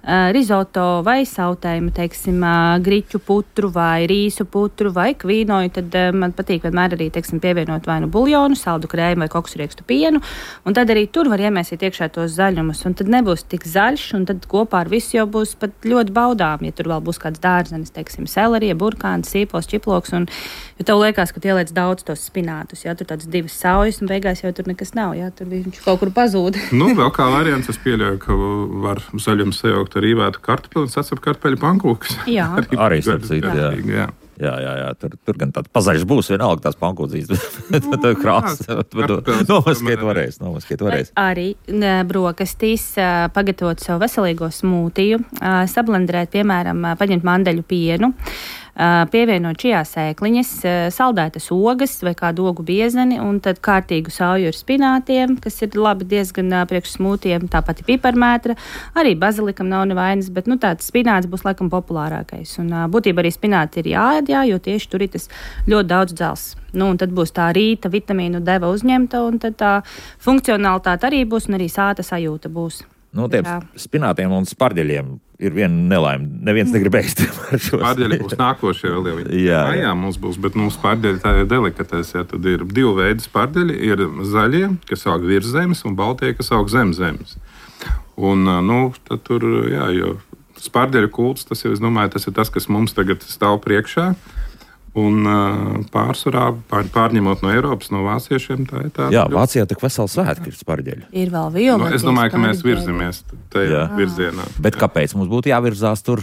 rizoto vai sautējumu, teiksim, griķu putru vai rīsu putru vai kvīnoju, tad man patīk vienmēr arī, teiksim, pievienot vai nu buljonu, saldu krējumu vai kokosriekstu pienu, un tad arī tur var iemēsīt iekšā tos zaļumus, un tad nebūs tik zaļš, un tad kopā ar visu jau būs pat ļoti baudām, ja tur vēl būs kāds dārzenis, teiksim, selerija, burkāns, sīpols, ķiploks, un jo tev liekas, ka tu ieliec daudz tos spinātus, jā, tur tāds 2 saujas, un beigās jau tur nekas nav, jā, tur viņš kaut kur pazūd. Vēl kā variants, es pieļauju, ka var zaļumus sajaukt ar īvētu kartupeli un sacep kartupeļu pankūkas. Jā. Arī starpcīt, jā. Jā, tur gan tāds pazaļš būs vienalga tās pankūdzītes, bet krāsas, nomaskiet varēs. Arī brokastīs pagatavot savu veselīgo smūtiju, sablendrēt, piemēram, paņemt mandeļu pienu, pievienot čijā sēkliņas, saldētas ogas vai kādu ogu biezeni un tad kārtīgu sauju ar spinātiem, kas ir labi diezgan priekš smūtiem, tāpat piparmētra, arī bazilikam nav nevainas, bet tāds spināts būs laikam populārākais. Un būtībā arī spināti ir jāēd, jo tieši tur ir tas ļoti daudz dzels. Un tad būs tā rīta vitamīnu deva uzņemta un tad tā funkcionalitāte arī būs un arī sāta sajūta būs. Tiem spinātiem un sparģeļiem ir viena nelaime. Neviens negrib ēst ar šo. Sparģeļi būs nākošie vēl jau. Jā, mums būs, bet mums sparģeļi tā ir delikatēs. Jā, tad ir 2 veidi sparģeļi. Ir zaļie, kas aug virs zemes, un baltie, kas aug zem zemes. Un, tad tur, jo sparģeļu kults, tas jau, es domāju, tas ir tas, kas mums tagad stāv priekšā. Un pārsvarā, pārņemot no Eiropas, no vāciešiem, tā ir tāda. Jā, Vācijā tak vesels svētki ir sparģeļi. Ir vēl violetie. Es domāju, ka mēs virzamies tajā virzienā. Bet kāpēc mums būtu jāvirzās tur?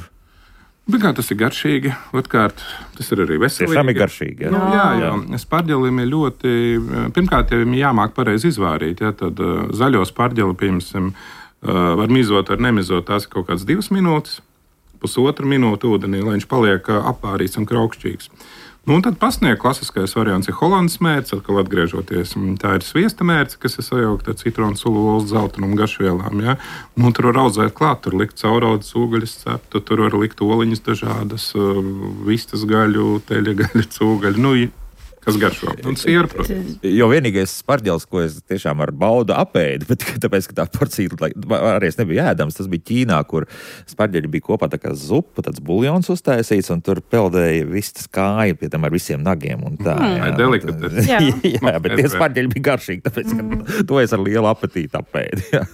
Tas ir garšīgi, otrkārt, tas ir arī veselīgi. Tiešām ir garšīgi. Jā. Sparģelim ir ļoti, pirmkārt, jau jāmāk pareizi izvārīt. Tad zaļo sparģeli, piemēram, var mizot ar nemizot, tās ir kaut kāds 2 minūtes. 1,5 minūte ūdenī, lai viņš paliek apvārīts un kraukšķīgs. Un tad pasniegt klasiskais variants ir holandas mērce, atkal atgriežoties. Tā ir sviesta mērce, kas ir sajaukta ar citronu, celulózu, zeltainumu, garšvielām. Ja? Tur var audzēt klāt, tur likt cauraudzes ūgaļus ceptu, tur var likt oliņas dažādas, vistas gaļu, teļa gaļu, cūgaļu. Kas garšo? Un sieru, protams. Jo vienīgais sparģelis, ko es tiešām ar baudu apēdu, bet tāpēc, ka tā porcija arī nebija ēdams, tas bija Ķīnā, kur sparģeļi bija kopā tā kā zupa, tāds buljons uztaisīts, un tur peldēja vistas kāja pie tam ar visiem nagiem. Un tā, delikatesi. Jā, bet tie sparģeļi bija garšīgi, tāpēc, ka to es ar lielu apetīti apēdu.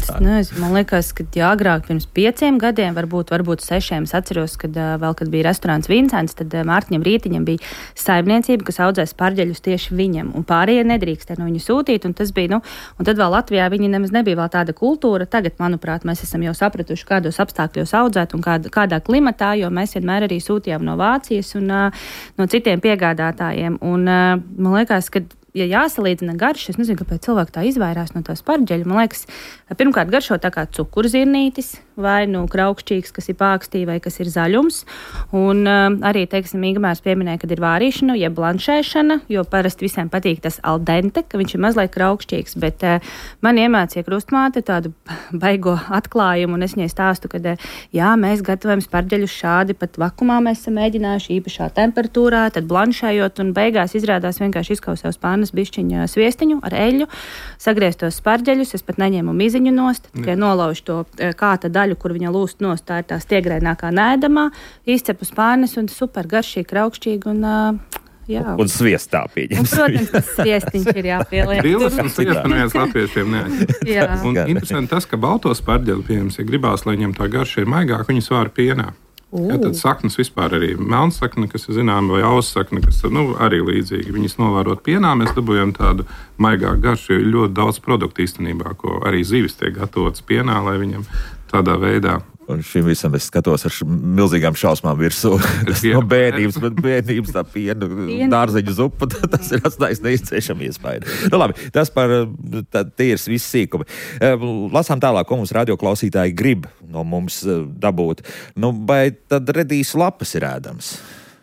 Man liekas, ka agrāk pirms 5 gadiem, varbūt 6, es atceros, kad bija restorāns Vincents, tad Mārtiņam Rītiņam bija saimniecība, kas audzē sparģeļus tieši viņam, un pārējie nedrīkstē no viņu sūtīt, un tas bija, un tad vēl Latvijā viņi nemaz nebija vēl tāda kultūra. Tagad, manuprāt, mēs esam jau sapratuši, kādos apstākļos audzēt un kādā klimatā, jo mēs vienmēr arī sūtījām no Vācijas un no citiem piegādātājiem, un man liekas, ka ja jāsalīdzina garša, es nezinu, kāpēc cilvēki tā izvairās no tā sparģeļa. Man liekas, pirmkārt garšo tā kā cukurzirnītis, vai kraukšķīgs, kas ir pākstī, vai kas ir zaļums. Un arī, teiksim, Ingmārs pieminēja, kad ir vārīšana, jeb blanšēšana, jo parasti visiem patīk tas al dente, ka viņš ir mazliet kraukšķīgs, bet man iemācīja krustmāte tādu baigo atklājumu, un es viņai stāstu, ka mēs gatavojam sparģeļus šādi, pat vakumā mēs esam mēģinājuši īpašā temperatūrā, tad blanšējot, un beigās izrādās vienkārši izkausēs pānas bišķiņu sviestiņu ar eļļu, sagrieztos sparģeļus, es pat neņēmu miziņu nost, tikai nolaužu to kāta daļu, kur viņa lūst nost, tā ir tā stiegrainākā nēdamā, izcepu spānes un super garšīgi, kraukšķīgi un Un sviestā pieņemsim. Protams, tas sviestiņš ir jāpieliek. Brilles un sviestu neviens latviešiem neatņem. Un interesanti tas, ka balto sparģeli, pieņems, ja gribās, lai viņam tā garša ir maigāka, viņas vāra pienā. Ja, tad saknes vispār arī melnsakne, kas ir zinām, vai aussakne, kas arī līdzīgi. Viņas novārot pienā, mēs dabūjam tādu maigāku garšu, jo ļoti daudz produktu īstenībā, ko arī zivis tiek gatavotas pienā, lai viņam tādā veidā. Un šim visam es skatos ar milzīgām šausmām virsū. Tas no bērnības tā piena dārzeņu zupa, tas ir atstājis neizciešami iespēju. Nu labi, tas par tie ir visi sīkumi. Lasām tālāk, ko mums radioklausītāji grib no mums dabūt. Vai tad redīs lapas ir ēdams?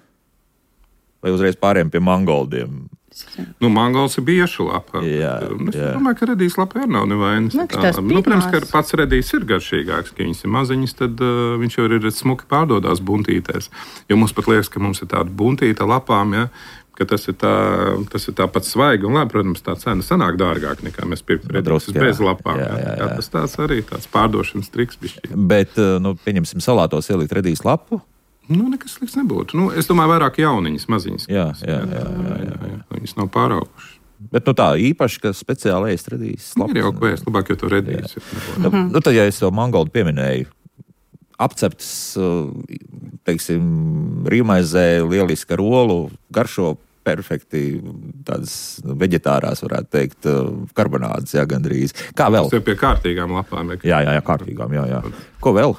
Vai uzreiz pāriem pie mangoldiem? Mangols ir biešu lapa. Es domāju, ka redīs lapa ir nav nevainas. Protams, ka pats redīs ir garšīgāks, ka viņas ir maziņas, tad viņš jau ir smuki pārdodās buntītēs. Jo mums pat liekas, ka mums ir tāda buntīta lapām, ja, ka tas ir tāpat svaigi. Un labi, protams, tā cena sanāk dārgāk nekā mēs pirkt redīsim bez lapām. Jā. Tas tāds arī tāds pārdošanas triks bišķi. Bet, pieņemsim salātos ielikt redīs lapu? Nekas slikts nebūtu. Es domāju, vairāk jauniņas, maziņas. Jā. Viņas nav pāraugušas. Bet tā īpaši, ka speciāli ēst redīs lapas. Ir jau ko ēst, labāk, jo to redīs. Tad, ja es to mangoldu pieminēju, apcepts, teiksim, rīmaizē, lieliski ar olu, garšo perfekti tādas veģetārās, varētu teikt, karbonādes, gandrīz. Kā vēl? Tas ir pie kārtīgām lapām. Jā, kārtīgām, jā. Ko vēl?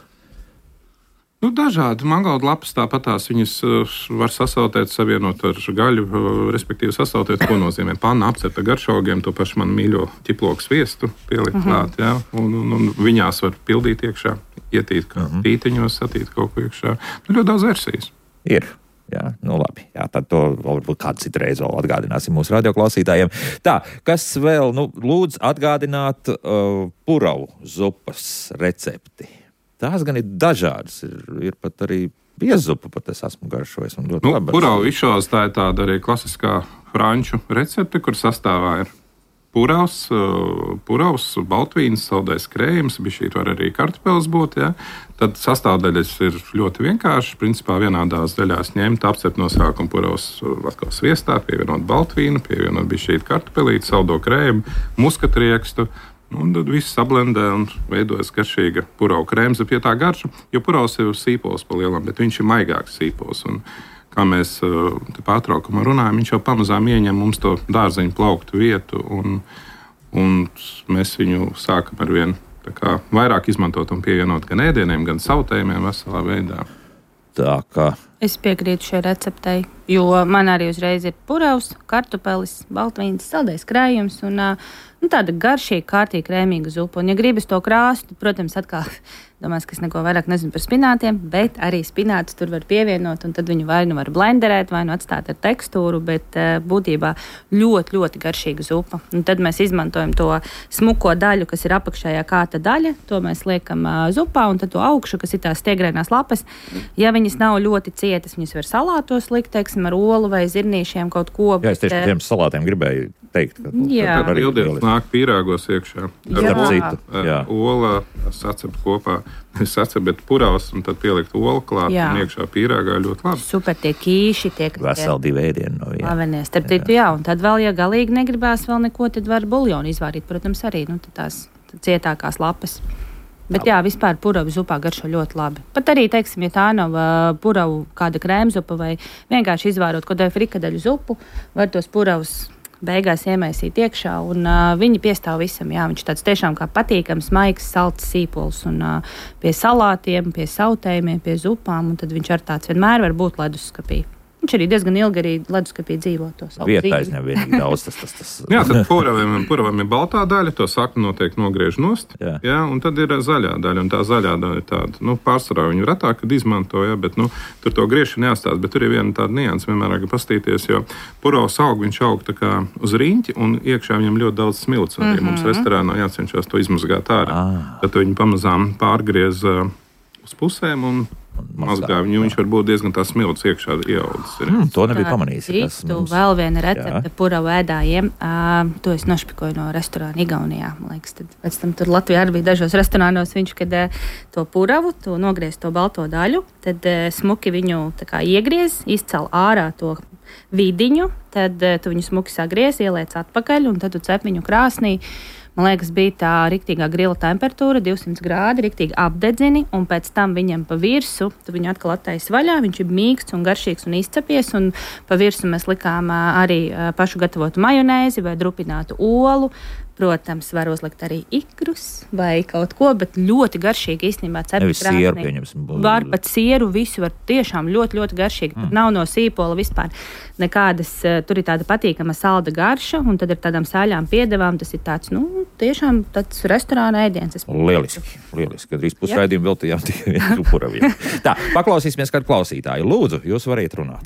Dažādi mangoldu lapas tāpatās viņas var sasautēt, savienot ar gaļu, respektīvi sasautēt, ko nozīmē panna apcepta garšaugiem, to pašu man mīļo ķiploku sviestu pielikt klāt, jā, un viņās var pildīt iekšā, ietīt kā tīteņos, satīt kaut ko iekšā. Ļoti daudz versijas. Ir. Jā, labi. Jā, tad to varbūt kādu citu reizi vēl atgādināsim mūsu radioklausītājiem. Tā, kas vēl, lūdzu atgādināt puravu zupas recepti. Tās gan ir dažādas, ir pat arī biezupa, pat es esmu garšojis. Puravu išos, tā ir tāda arī klasiskā franču recepte, kur sastāvā ir puravs, baltvīns, saldais krējums, bišķīt var arī kartupeles būt, ja. Tad sastāvdaļas ir ļoti vienkārši, principā vienādās daļās ņemt, apcept no sākuma puravs atkal sviestā, pievienot baltvīnu, pievienot bišķīt kartupelīti, saldo krējumu, muskatriekstu, un tad viss sablendē un veidojas garšīga purava krēms. Pie tā garša, jo puravs ir sīpols pa lielam, bet viņš ir maigāks sīpols. Un, kā mēs te pārtraukumā runājam, viņš jau pamazām ieņem mums to dārzeņu plauktu vietu, un mēs viņu sākam ar vien vairāk izmantot un pievienot gan ēdieniem, gan sautējumiem veselā veidā. Tā kā es piekrītu šai receptei, jo man arī uzreiz ir puravs, kartupelis, baltvīns, saldais krējums un tāda garšīga, kārtīga, krēmīga zupa. Un, ja gribas to krāsu, tad, protams, atkal domās, ka es neko vairāk nezinu par spinātiem, bet arī spinātus tur var pievienot, un tad viņu vai nu var blenderēt, vai nu atstāt ar tekstūru, bet būtībā ļoti, ļoti garšīga zupa. Un tad mēs izmantojam to smuko daļu, kas ir apakšējā kāta daļa, to mēs liekam zupā, un tad to augšu, kas ir tās stiegrainās lapas. Ja viņas nav ļoti cietas, viņas var salātos likt, teiksim, ar olu vai zirnīšiem kaut ko. Jā, es tieši par tiem salātiem gribēju teikt, ka arī ildies nāk pīrāgos iekšā. Ar ola sacep kopā. Sacep, bet puravs, un tad pielikt olu klāt, un iekšā pīrāgā ļoti labi. Super, tie kīši, tie, kas veseli 2 ēdieni no viena. Lavenies. Starp citu, jā, un tad vēl, ja galīgi negribās vēl neko, tad var buljonu izvārīt, protams, arī, tās cietākās lapas. Bet jā, vispār puravu zupā garšo ļoti labi. Pat arī, teiksim, ja tā nav puravu kāda krēmzupa vai vienkārši izvārot kaut kādu frikadeļu zupu, var tos puravus beigās iemaisīt iekšā, un viņi piestāv visam. Jā, viņš tāds tiešām kā patīkams, maigs, salds sīpols, un pie salātiem, pie sautējumiem, pie zupām, un tad viņš ar tāds vienmēr var būt leduskapī. Viņš arī diezgan ilgi arī leduskapī dzīvo to savu dzīvi. Vietā aizņem vienīgi daudz. Tas. Jā, tad puravam ir baltā daļa, to sakni noteikti nogriež nost, jā, un tad ir zaļā daļa, un tā zaļā daļa ir tāda, pārsvarā viņu retāk, kad izmanto, jā, bet, tur to griešanu jāstāst, bet tur ir viena tāda nianse, vienmēr pastīties, jo puravs viņš aug tā kā uz riņķi, un iekšā viņam ļoti daudz smilts, un ja mums restorānā jācenšas to izmazgāt ārā, tad viņu pamazām pārgriez uz pusēm un mazgā viņu, viņš var būt diezgan tā smilts iekšā ieaudzis. To nebija pamanījis. Vēl viena recepte puravu ēdājiem. To es nošpikoju no restorāna Igaunijā. Tad pēc tam tur Latvijā arī bija dažos restorānos viņš, kad to puravu, to nogriez to balto daļu, tad smuki viņu tā kā iegriez, izcel ārā to vidiņu, tad tu viņu smuki sagriez, ieliec atpakaļ un tad tu cep viņu krāsnī. Man liekas, bija tā riktīgā grila temperatūra, 200 grādi, riktīgi apdedzini, un pēc tam viņam pa virsu, tu viņu atkal attaisi vaļā, viņš ir mīksts un garšīgs un izcepies, un pa virsu mēs likām arī pašu gatavotu majonēzi vai drupinātu olu. Protams, var uzlikt arī ikrus vai kaut ko, bet ļoti garšīgi īstenībā cepti krāsnī. Var pat sieru, visu var tiešām ļoti, ļoti garšīgi. Pat nav no sīpola vispār nekādas, tur ir tāda patīkama salda garša, un tad ir tādām sāļām piedevām, tas ir tāds, tiešām tāds restorāna ēdiens. Lieliski, kad drīz pusraidījumu veltījām tikai vienu upuraviem. Tā, paklausīsimies kādu klausītāju. Lūdzu, jūs variet runāt.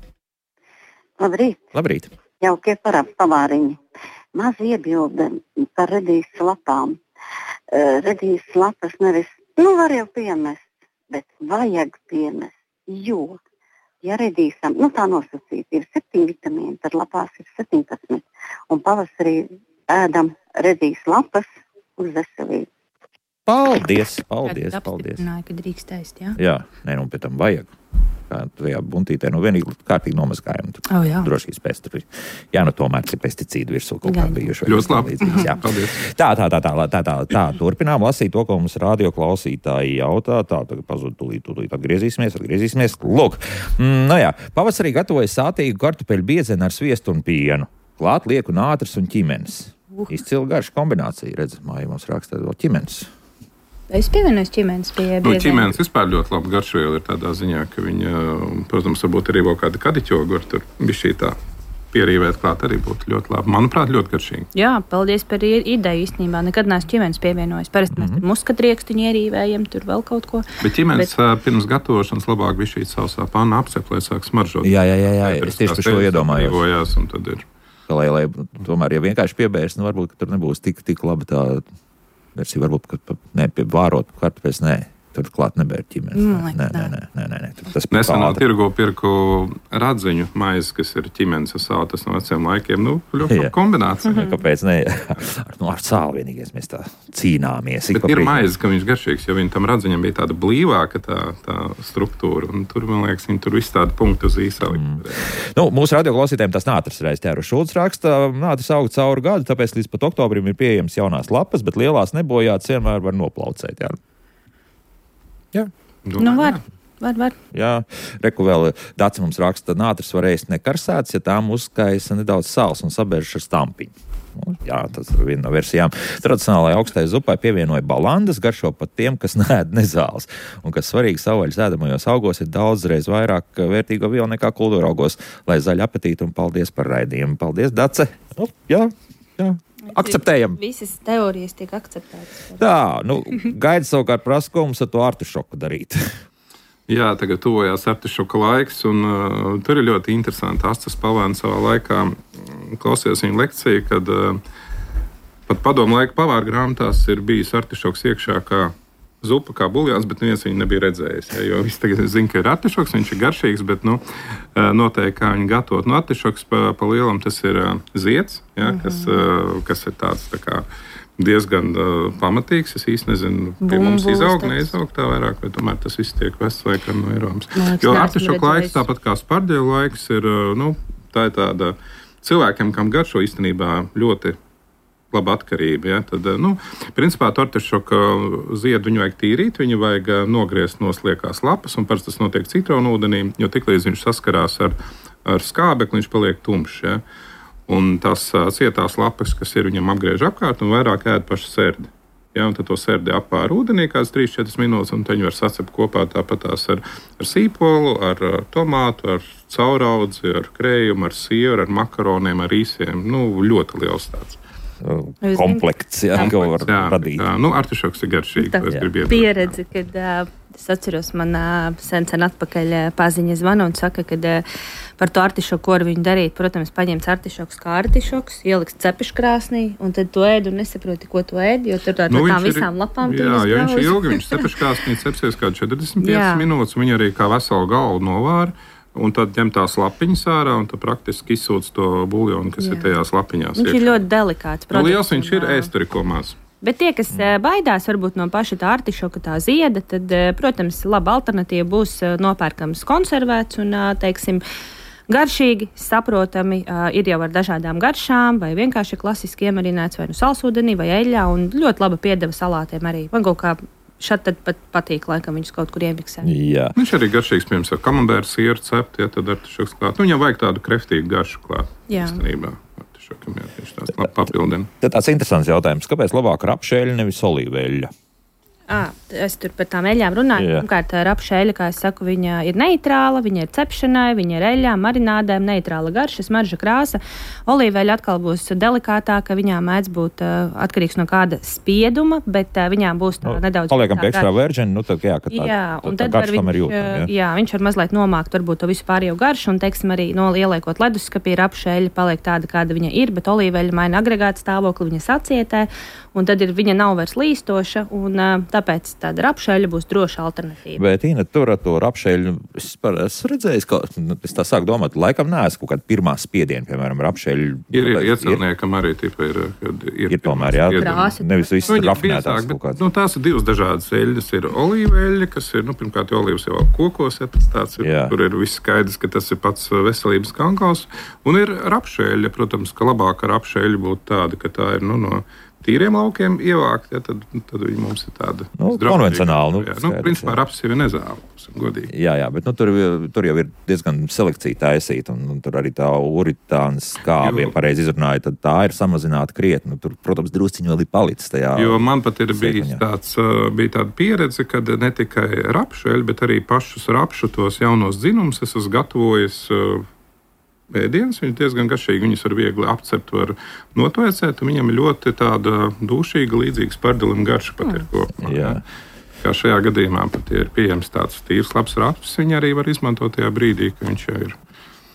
Labrīt. Jaukie pavāriņi. Maz iebilde par redīs lapām. Redīs lapas nevis, var jau piemest, bet vajag piemest, jo, ja redīsam, tā nosacīt, ir 7 vitamīni, tad lapās ir 17, un pavasarī ēdam redīs lapas uz veselību. Paldies. Apstiprināju, ka drīkst ēst, jā? Jā, pēc tam vajag. Kā tajā buntītē, vienīgi kārtīgi nomazgājam. Drošības pēc tur. Jā, tomēr ir pesticīdi virsū kaut kā bijuši. Ļoti labi. Paldies. Tā, turpinām lasīt to, ko mums radio klausītāji jautā. Tā, tagad pazud tūlīt atgriezīsimies. Lūk, pavasarī gatavoju sātīgu kartupeļu biezeni ar sviestu un pienu. Klāt lieku nātris un ķimenes. Izcila garša kombinācija, redz, māja mums rakstā vēl ķimenes. Es pievienojos ķimenes pie biezēm. Ķimenes vispār ļoti labi garšviela ir tādā ziņā, ka viņa, protams, varbūt arī vēl kāda kadiķoga var tur bišķī tā pierīvēt klāt arī būtu ļoti labi. Manuprāt, ļoti garšīgi. Jā, paldies par ideju īstenībā. Nekad neesmu ķimenes pievienojis. Parasti mēs tur muskatriekstiņu ierīvējam, tur vēl kaut ko. Bet ķimenes pirms gatavošanas labāk bišķī sausā panna apcep, lai sāk smaržot. Jā, es tieši par šo iedomājos. Un tad ir. Lai tomēr, ja vienkārši piebērs, varbūt tur nebūs tik labi tā versija, varbūt, ka vārot kartupeļus, tur klāt nebēr ķimenes. Nē. Nesenā tirgo pirku radziņu maizi, kas ir ķimenes ar sāli, tas no veciem laikiem. Ļoti labi kombinācija. Kāpēc ne? Ar sāli vienīgais mēs tā cīnāmies. Bet ir maizi, ka viņš garšīgs, jo viņa tam radziņam bija tāda blīvāka tā struktūra. Un tur, man liekas, viņi tur visu tādu punktu uz īsā. Mūsu radioklausītājiem tas nātris reiz Ķēru Šulcs raksta. Nātris aug cauri gadu, tāpēc līdz pat oktobrim ir pieejams jaunās lapas, bet lielās nebojātas vienmēr var noplaucēt. Jā. Var. Jā, reku vēl Daci mums raksta, nātris var ēst nekarsēts, ja tām uzskaisa nedaudz sāls un sabērš ar stampiņu. Jā, tas ir viena no versijām. Tradicionālajai augstai zupai pievienoja balandas, garšo pat tiem, kas neēd nezāles. Un kas svarīgi, savvaļas ēdamajos augos ir daudzreiz vairāk vērtīgo vielu nekā kultūra augos, lai zaļa apetīti un paldies par raidījumu. Paldies, Dace! Jā. Akceptējam. Visas teorijas tiek akceptētas. Tā, gaida savukārt prasa, ko mums ar to artišoku darīt. Jā, tagad tuvojās artišoka laiks, un tur ir ļoti interesanti. Astas Pavāna savā laikā klausījās viņa lekciju, kad pat padomu laika pavāra grāmatās ir bijis artišoks iekšā kā zupa, kā buljāns, bet neviens viņu nebija redzējis. Ja, jo visi tagad zina, ka ir artišoks, viņš ir garšīgs, bet noteikti kā viņu gatavot. Artišoks pa lielam tas ir zieds, ja, kas ir tāds tā kā diezgan pamatīgs. Es īsti nezinu, pie mums neizaugt tā vairāk, vai tomēr tas viss tiek vests vai kā no Eiropas. Jo artišoka laiks, tāpat kā spardieļu laiks, ir, tā ir tāda cilvēkiem, kam garšo īstenībā ļoti laba atkarība. Ja? Tad, principā, artišoka ziedu viņu vajag tīrīt, viņu vajag nogriezt no sliekās lapas, un parasti tas notiek citronūdenī, jo tiklīdz viņš saskarās ar skābekli, viņš paliek tumšs. Ja? Un tās cietās lapas, kas ir, viņam apgriež apkārt un vairāk ēd pašu sērdi. Ja, un tad to sērdi apār ūdenī kāds 3-4 minūtes, un tad viņi var sacept kopā tāpatās ar sīpolu, ar tomātu, ar cauraudzi, ar krējumu, ar sieru, ar makaroniem, ar rīsiem. Ļoti liels tāds. Komplekts, ko var radīt. Artišoks ir garšīgi. Tā pieredze, kad es atceros, man sen atpakaļ paziņa zvana un saka, kad par to artišoku, ko ar viņu darīt. Protams, paņemts artišoks kā artišoks, ieliks cepeškrāsnī, un tad tu ēd un nesaproti, ko tu ēd, jo tur tām visām lapām tu izbrauzi. Jā, viņš ilgi, viņš cepeškrāsnī cepsies kādu 45 minūtes, viņi arī kā veselu galvu novāra. Un tad ņem tās lapiņas ārā, un tad praktiski izsūc to buļļonu, kas ir tajās lapiņās. Viņš ir ļoti delikāts produkts. Liels viņš ir, ēsturi maz. Bet tie, kas baidās varbūt no paša tā artišoka, tā zieda, tad, protams, laba alternatīva būs nopērkams konservēts un, teiksim, garšīgi, saprotami, ir jau ar dažādām garšām, vai vienkārši klasiski iemarināts, vai salsūdenī, vai eļļā, un ļoti laba piedeva salātiem arī. Man kaut kā šad tad pat patīk, laikam viņus kaut kur iemiksē. Jā. Viņš arī garšīgs, piemēram, ar kamambēru sieru cept, ja tad artišoks klāt. Viņam vajag tādu kreftīgu garšu klāt. Jā. Īstenībā. Viņš tās papildina. Tad tāds interesants jautājums. Kāpēc labāk rapšeļa nevis olīveļļa? Es tur par tām eļļām runāju. Pirmkārt, rapšeļa, kā es saku, viņa ir neitrāla, viņa ir cepšanai, viņa ir eļļām, marinādēm, neitrāla garša, smarža, krāsa. Olīveļa atkal būs delikātāka, viņām mēdz būt atkarīgs no kāda spieduma, bet viņām būs tā nedaudz... Paliekam pie extra virgin, nu tad ka tā garša tam ir jūtama. Jā, viņš var mazliet nomākt varbūt to visu pārējo garšu, un, teiksim, arī ieliekot leduskapī, rapšeļa paliek tāda, kāda viņa ir, bet olīveļa maina agregāta stāvokli, viņa sacietē, un tad viņa nav vairs līstoša, un tāpēc tāda rapšeļa būs droša alternatīva. Bet, Ina, tur ar to rapšeļu, es redzēju, ka es tā sāku domāt, laikam neesmu kaut kāda pirmā spiediena, piemēram, rapšeļu. Ir iecelniekam arī tipa ir tomēr, jā, nevis viss rafinētās kaut kāds. Tās ir divas dažādas eļļas. Ir olīveļļa, kas ir, pirmkārt, olīvas jau kokos, ja tas tāds ir, tur ir viss skaidrs, ka tas ir pats veselības kankals, un ir rapšeļa, protams, ka labāka rapšeļa būtu tāda, ka tā ir, no tīriem laukiem ievākt, ja, tad viņi mums ir tāda konvencionāli. Principā raps jau ir nezāle, godīgi. Jā, bet tur jau ir diezgan selekcija taisīta, un tur arī tā uritāna skābe, ja pareizi izrunāja, tad tā ir samazināta krietni. Tur, protams, drusciņi vēl ir palicis tajā. Jo man pat bija tāda pieredze, kad ne tikai rapšeļi, bet arī pašus rapšu tos jaunos dzinumus es esmu gatavojis ēdienas, viņi diezgan garšīgi, viņus var viegli apcept, var notvērcēt, un viņam ir ļoti tāda dūšīga, līdzīga spardelim garša pat ir kopumā. Jā. Kā šajā gadījumā pat ir pieejams tāds tīrs labs raps, viņi arī var izmantot tajā brīdī, ka viņš jau ir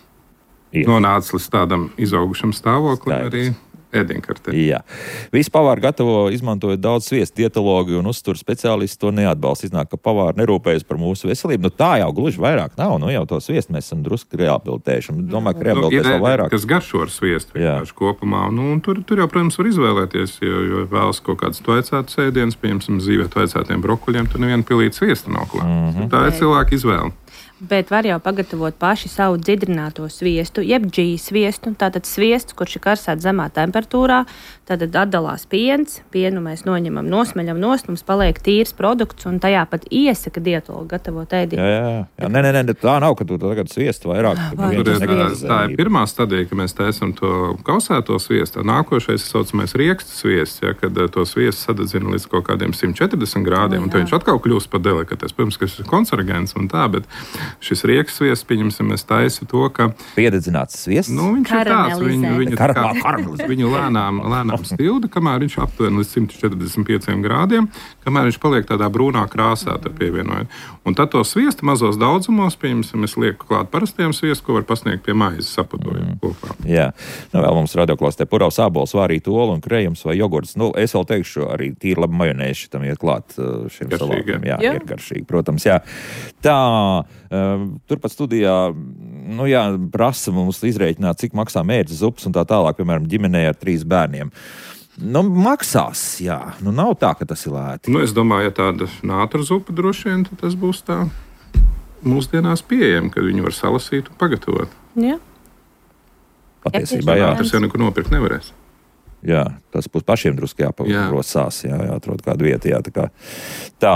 nonācis līdz tādam izaugušam stāvoklim arī ēdienkartē. Jā. Visi pavāri gatavo, izmantojot daudz sviestu, dietologi un uzturu speciālisti to neatbalsta. Iznāk, ka pavāri nerūpējas par mūsu veselību. Tā jau gluži vairāk nav. Jau to sviestu mēs esam drusku rehabilitējuši. Domāju, ka rehabilitēs vēl vairāk. Kas garšo ar sviestu vienkārši kopumā. Un tur jau, protams, var izvēlēties, jo vēlas kaut kādas tvaicētas ēdienas, piemēram, zīvē tvaicētiem brokuļiem, tur neviena pilīta sviesta nav klāta. Tā ir cilvēka izvēle. Bet var jau pagatavot paši savu dzidrināto sviestu, jeb džiju sviestu. Tātad sviests, kurš ir karsēts zemā temperatūrā, tad atdalās piens. Pienu mēs noņemam, nosmeļam nost, mums paliek tīrs produkts, un tajā pat iesaka dietologu gatavot ēdienu. Jā. Nē, tā nav, ka tu tagad sviestu vairāk. Tā ir pirmā stadija, ka mēs taisam to kausēto sviestu. Nākošais saucamais rieksta sviests, kad to sviestu sadedzina līdz kaut kādiem 140 grādiem, un tad viņš atkal kļūst par delikatesi. Protams, ka šis ir konsergents un tā, bet šis rieksta sviests, pieņemsim, mēs taisa to, ka piededzināts sviests. Viņš ir tāds, viņu lēnām stilda, kamēr viņš aptuveni līdz 145 grādiem, kamēr viņš paliek tādā brūnā krāsā pievienojot. Un tad to sviestu mazos daudzumos, pieņemsim, es lieku klāt parastiem sviestu, ko var pasniegt pie maizes saputojuma kopā. Jā. Vēl mums radioklāstē puravs ābols, vārīt olu un krējums vai jogurts. Es vēl teikšu, arī tīri labi majonēši tam iet klāt šiem salātiem. Jā, ir garšīgi, protams, jā. Tā, turpat studijā, prasa mums izrēķināt, cik maksā mērķis zupas un tā tālāk, piemēram, ģimenē ar 3 bērniem. Maksās, jā. Nav tā, ka tas ir lēti. Es domāju, ja tāda nātra zupa droši vien, tad tas būs tā mūsdienās pieejama, kad viņi var salasīt un pagatavot. Jā. Patiesībā, jā. Tas jau nekur nopirkt nevarēs. Jā, tas būs pašiem drusku jāpaprosās, jāatrod kādu vietu, tā.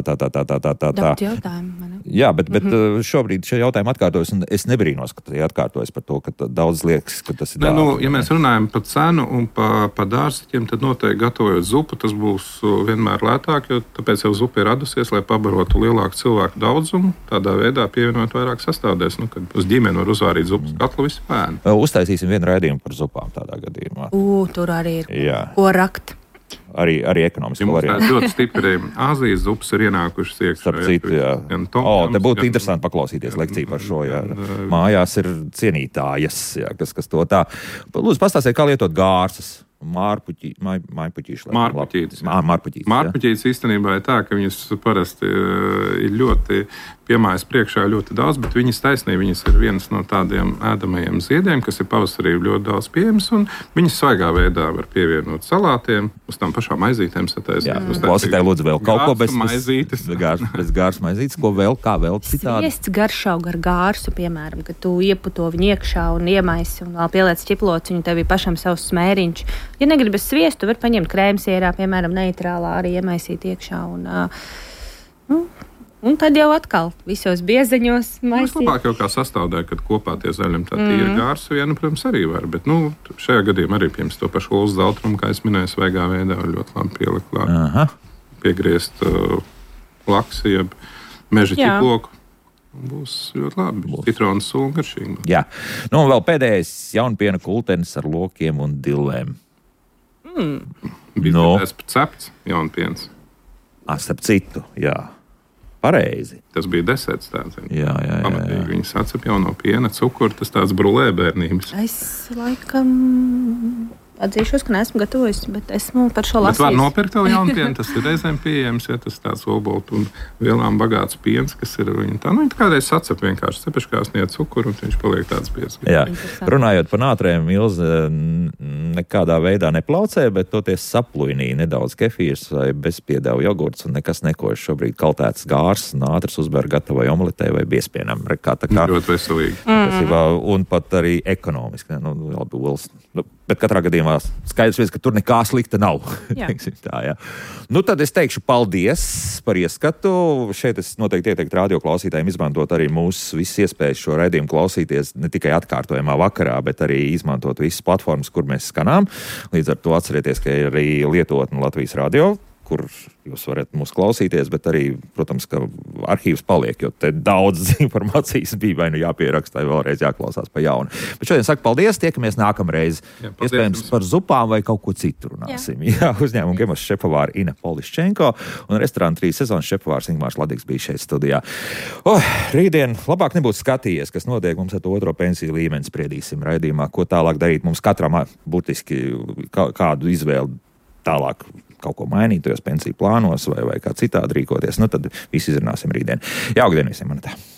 Daudz jautājumu. Jā, bet šobrīd šie jautājumi atkārtojas, un es nebrīnos, ka tie atkārtojas par to, ka daudz liekas, ka tas ir dārgi. Ja mēs runājam par cenu un par dārziķiem, tad noteikti gatavojot zupu, tas būs vienmēr lētāk, jo tāpēc jau zupa ir radusies, lai pabarotu lielāku cilvēku daudzumu, tādā veidā pievienot vairāk sastāvdaļas, kad uz ģimeni var uzvārīt zupas katlu visi bērni. Uztaisīsim vienu raidījumu par zupām tādā gadījumā. Tur arī ir ko rakt. Arī ekonomiski varianti. Ļoti stipri Āzijas zupas ir ienākušas iekšā. Starp citu, jā. Te būtu interesanti paklausīties lekciju par šo, jā. Mājās ir cienītājas, jā, kas to tā. Lūdzu, pastāstiet, kā lietot gārsas. Mārpuķītes īstenībā ir tā, ka viņas parasti ir ļoti piemājas priekšā ļoti daudz, bet viņas taisnība, viņas ir viens no tādiem ēdamajiem ziediem, kas ir pavasarī ļoti daudz pieejams, un viņas svaigā veidā var pievienot salātiem, uz tām pašām maizītēm sataisīt. Klausītāji, lūdzu, vēl kaut ko bez maizītes. Bez gārs maizītes, ko vēl, kā vēl citādi? Sviests garšauga ar gārsu, piemēram, kad tu ieputo viņu iekšā un iemaisi un vēl pieliec ķiplociņu, tev ir pašam savs smēriņš. Ja negribi bez sviestu, var paņemt krēmsierā, piemēram, neitrālā arī iemaisīt iekšā un tad jau atkal visos biezeņos maisīt. Labāk jau kā sastāvdaļa, kad kopā tie zaļumi tā tīri gārsu, protams, arī var, bet, šajā gadījumā arī pirms to pašu olas zeltrumu, kā es minēju, svaigā veidā var ļoti labi pielikt klāt. Piegriezt laksi, jeb meža ķiploku. Būs ļoti labi. Citronas sula garšīgi. Jā. Un vēl pēdējais jaunpiena kultenis ar lokiem un dillēm. Bija cepts jaunpiens. Starp citu, jā. Pareizi. Tas bija deserts tāds. Jā. Pamatīgi viņi sacep jau no piena, cukuru, tas tāds brulē bērnības. Es laikam atzīšos, ka neesmu gatavojis, bet esmu par šo lasījis. Bet var nopirkt vēl jaunpienu, tas ir reizēm pieejams, ja tas tāds olboltu un vielām bagāts piens, kas ir viņa tā. Viņi kādreiz sacep vienkārši cepeškās niet cukuru, un viņš paliek tāds biezs. Jā, runājot par nātrēm, Ilze nekādā veidā neplaucē, bet toties saplujnīja nedaudz kefīrs vai bezpiedevu jogurts un nekas nekoši šobrīd kaltēts gārs, nātras uzber gatavai omletei vai biespienam. Ļoti veselīgi. Un pat arī ekonomiski. Bet katrā gadījumā skaidrs, ka tur nekā slikta nav. Tā, jā. Tad es teikšu paldies par ieskatu. Šeit es noteikti ieteiktu radioklausītājiem izmantot arī mūsu visas iespējas šo raidījumu klausīties ne tikai atkārtojumā vakarā, bet arī izmantot visas platformas, kur mēs skanām. Līdz ar to atcerieties, ka ir arī lietotne Latvijas radio, kur jūs varat mūs klausīties, bet arī, protams, ka arhīvs paliek, jo te daudz informācijas bija vai jāpieraksta, vai vēlreiz jāklausās pa jaunu. Bet šodien saku paldies, tiekamies nākamreiz. Iespējams par zupām vai kaut ko citu runāsim. Uzņēmumu Gemas šefpavāra Ina Poliščenko un restorāna 3 sezonas šefpavārs Ingmārs Ladigs bija šeit studijā. Rītdien labāk nebūtu skatījies, kas notiek mums ar to otro pensiju līmeni, spriedīsim raidījumā, ko tālāk darīt. Mums katram būtiski kādu izvēli tālāk kaut ko mainīt, tojos pensiju plānos vai kā citādi rīkoties. Tad visu izrunāsim rītdien. Jauka diena visiem, man tā.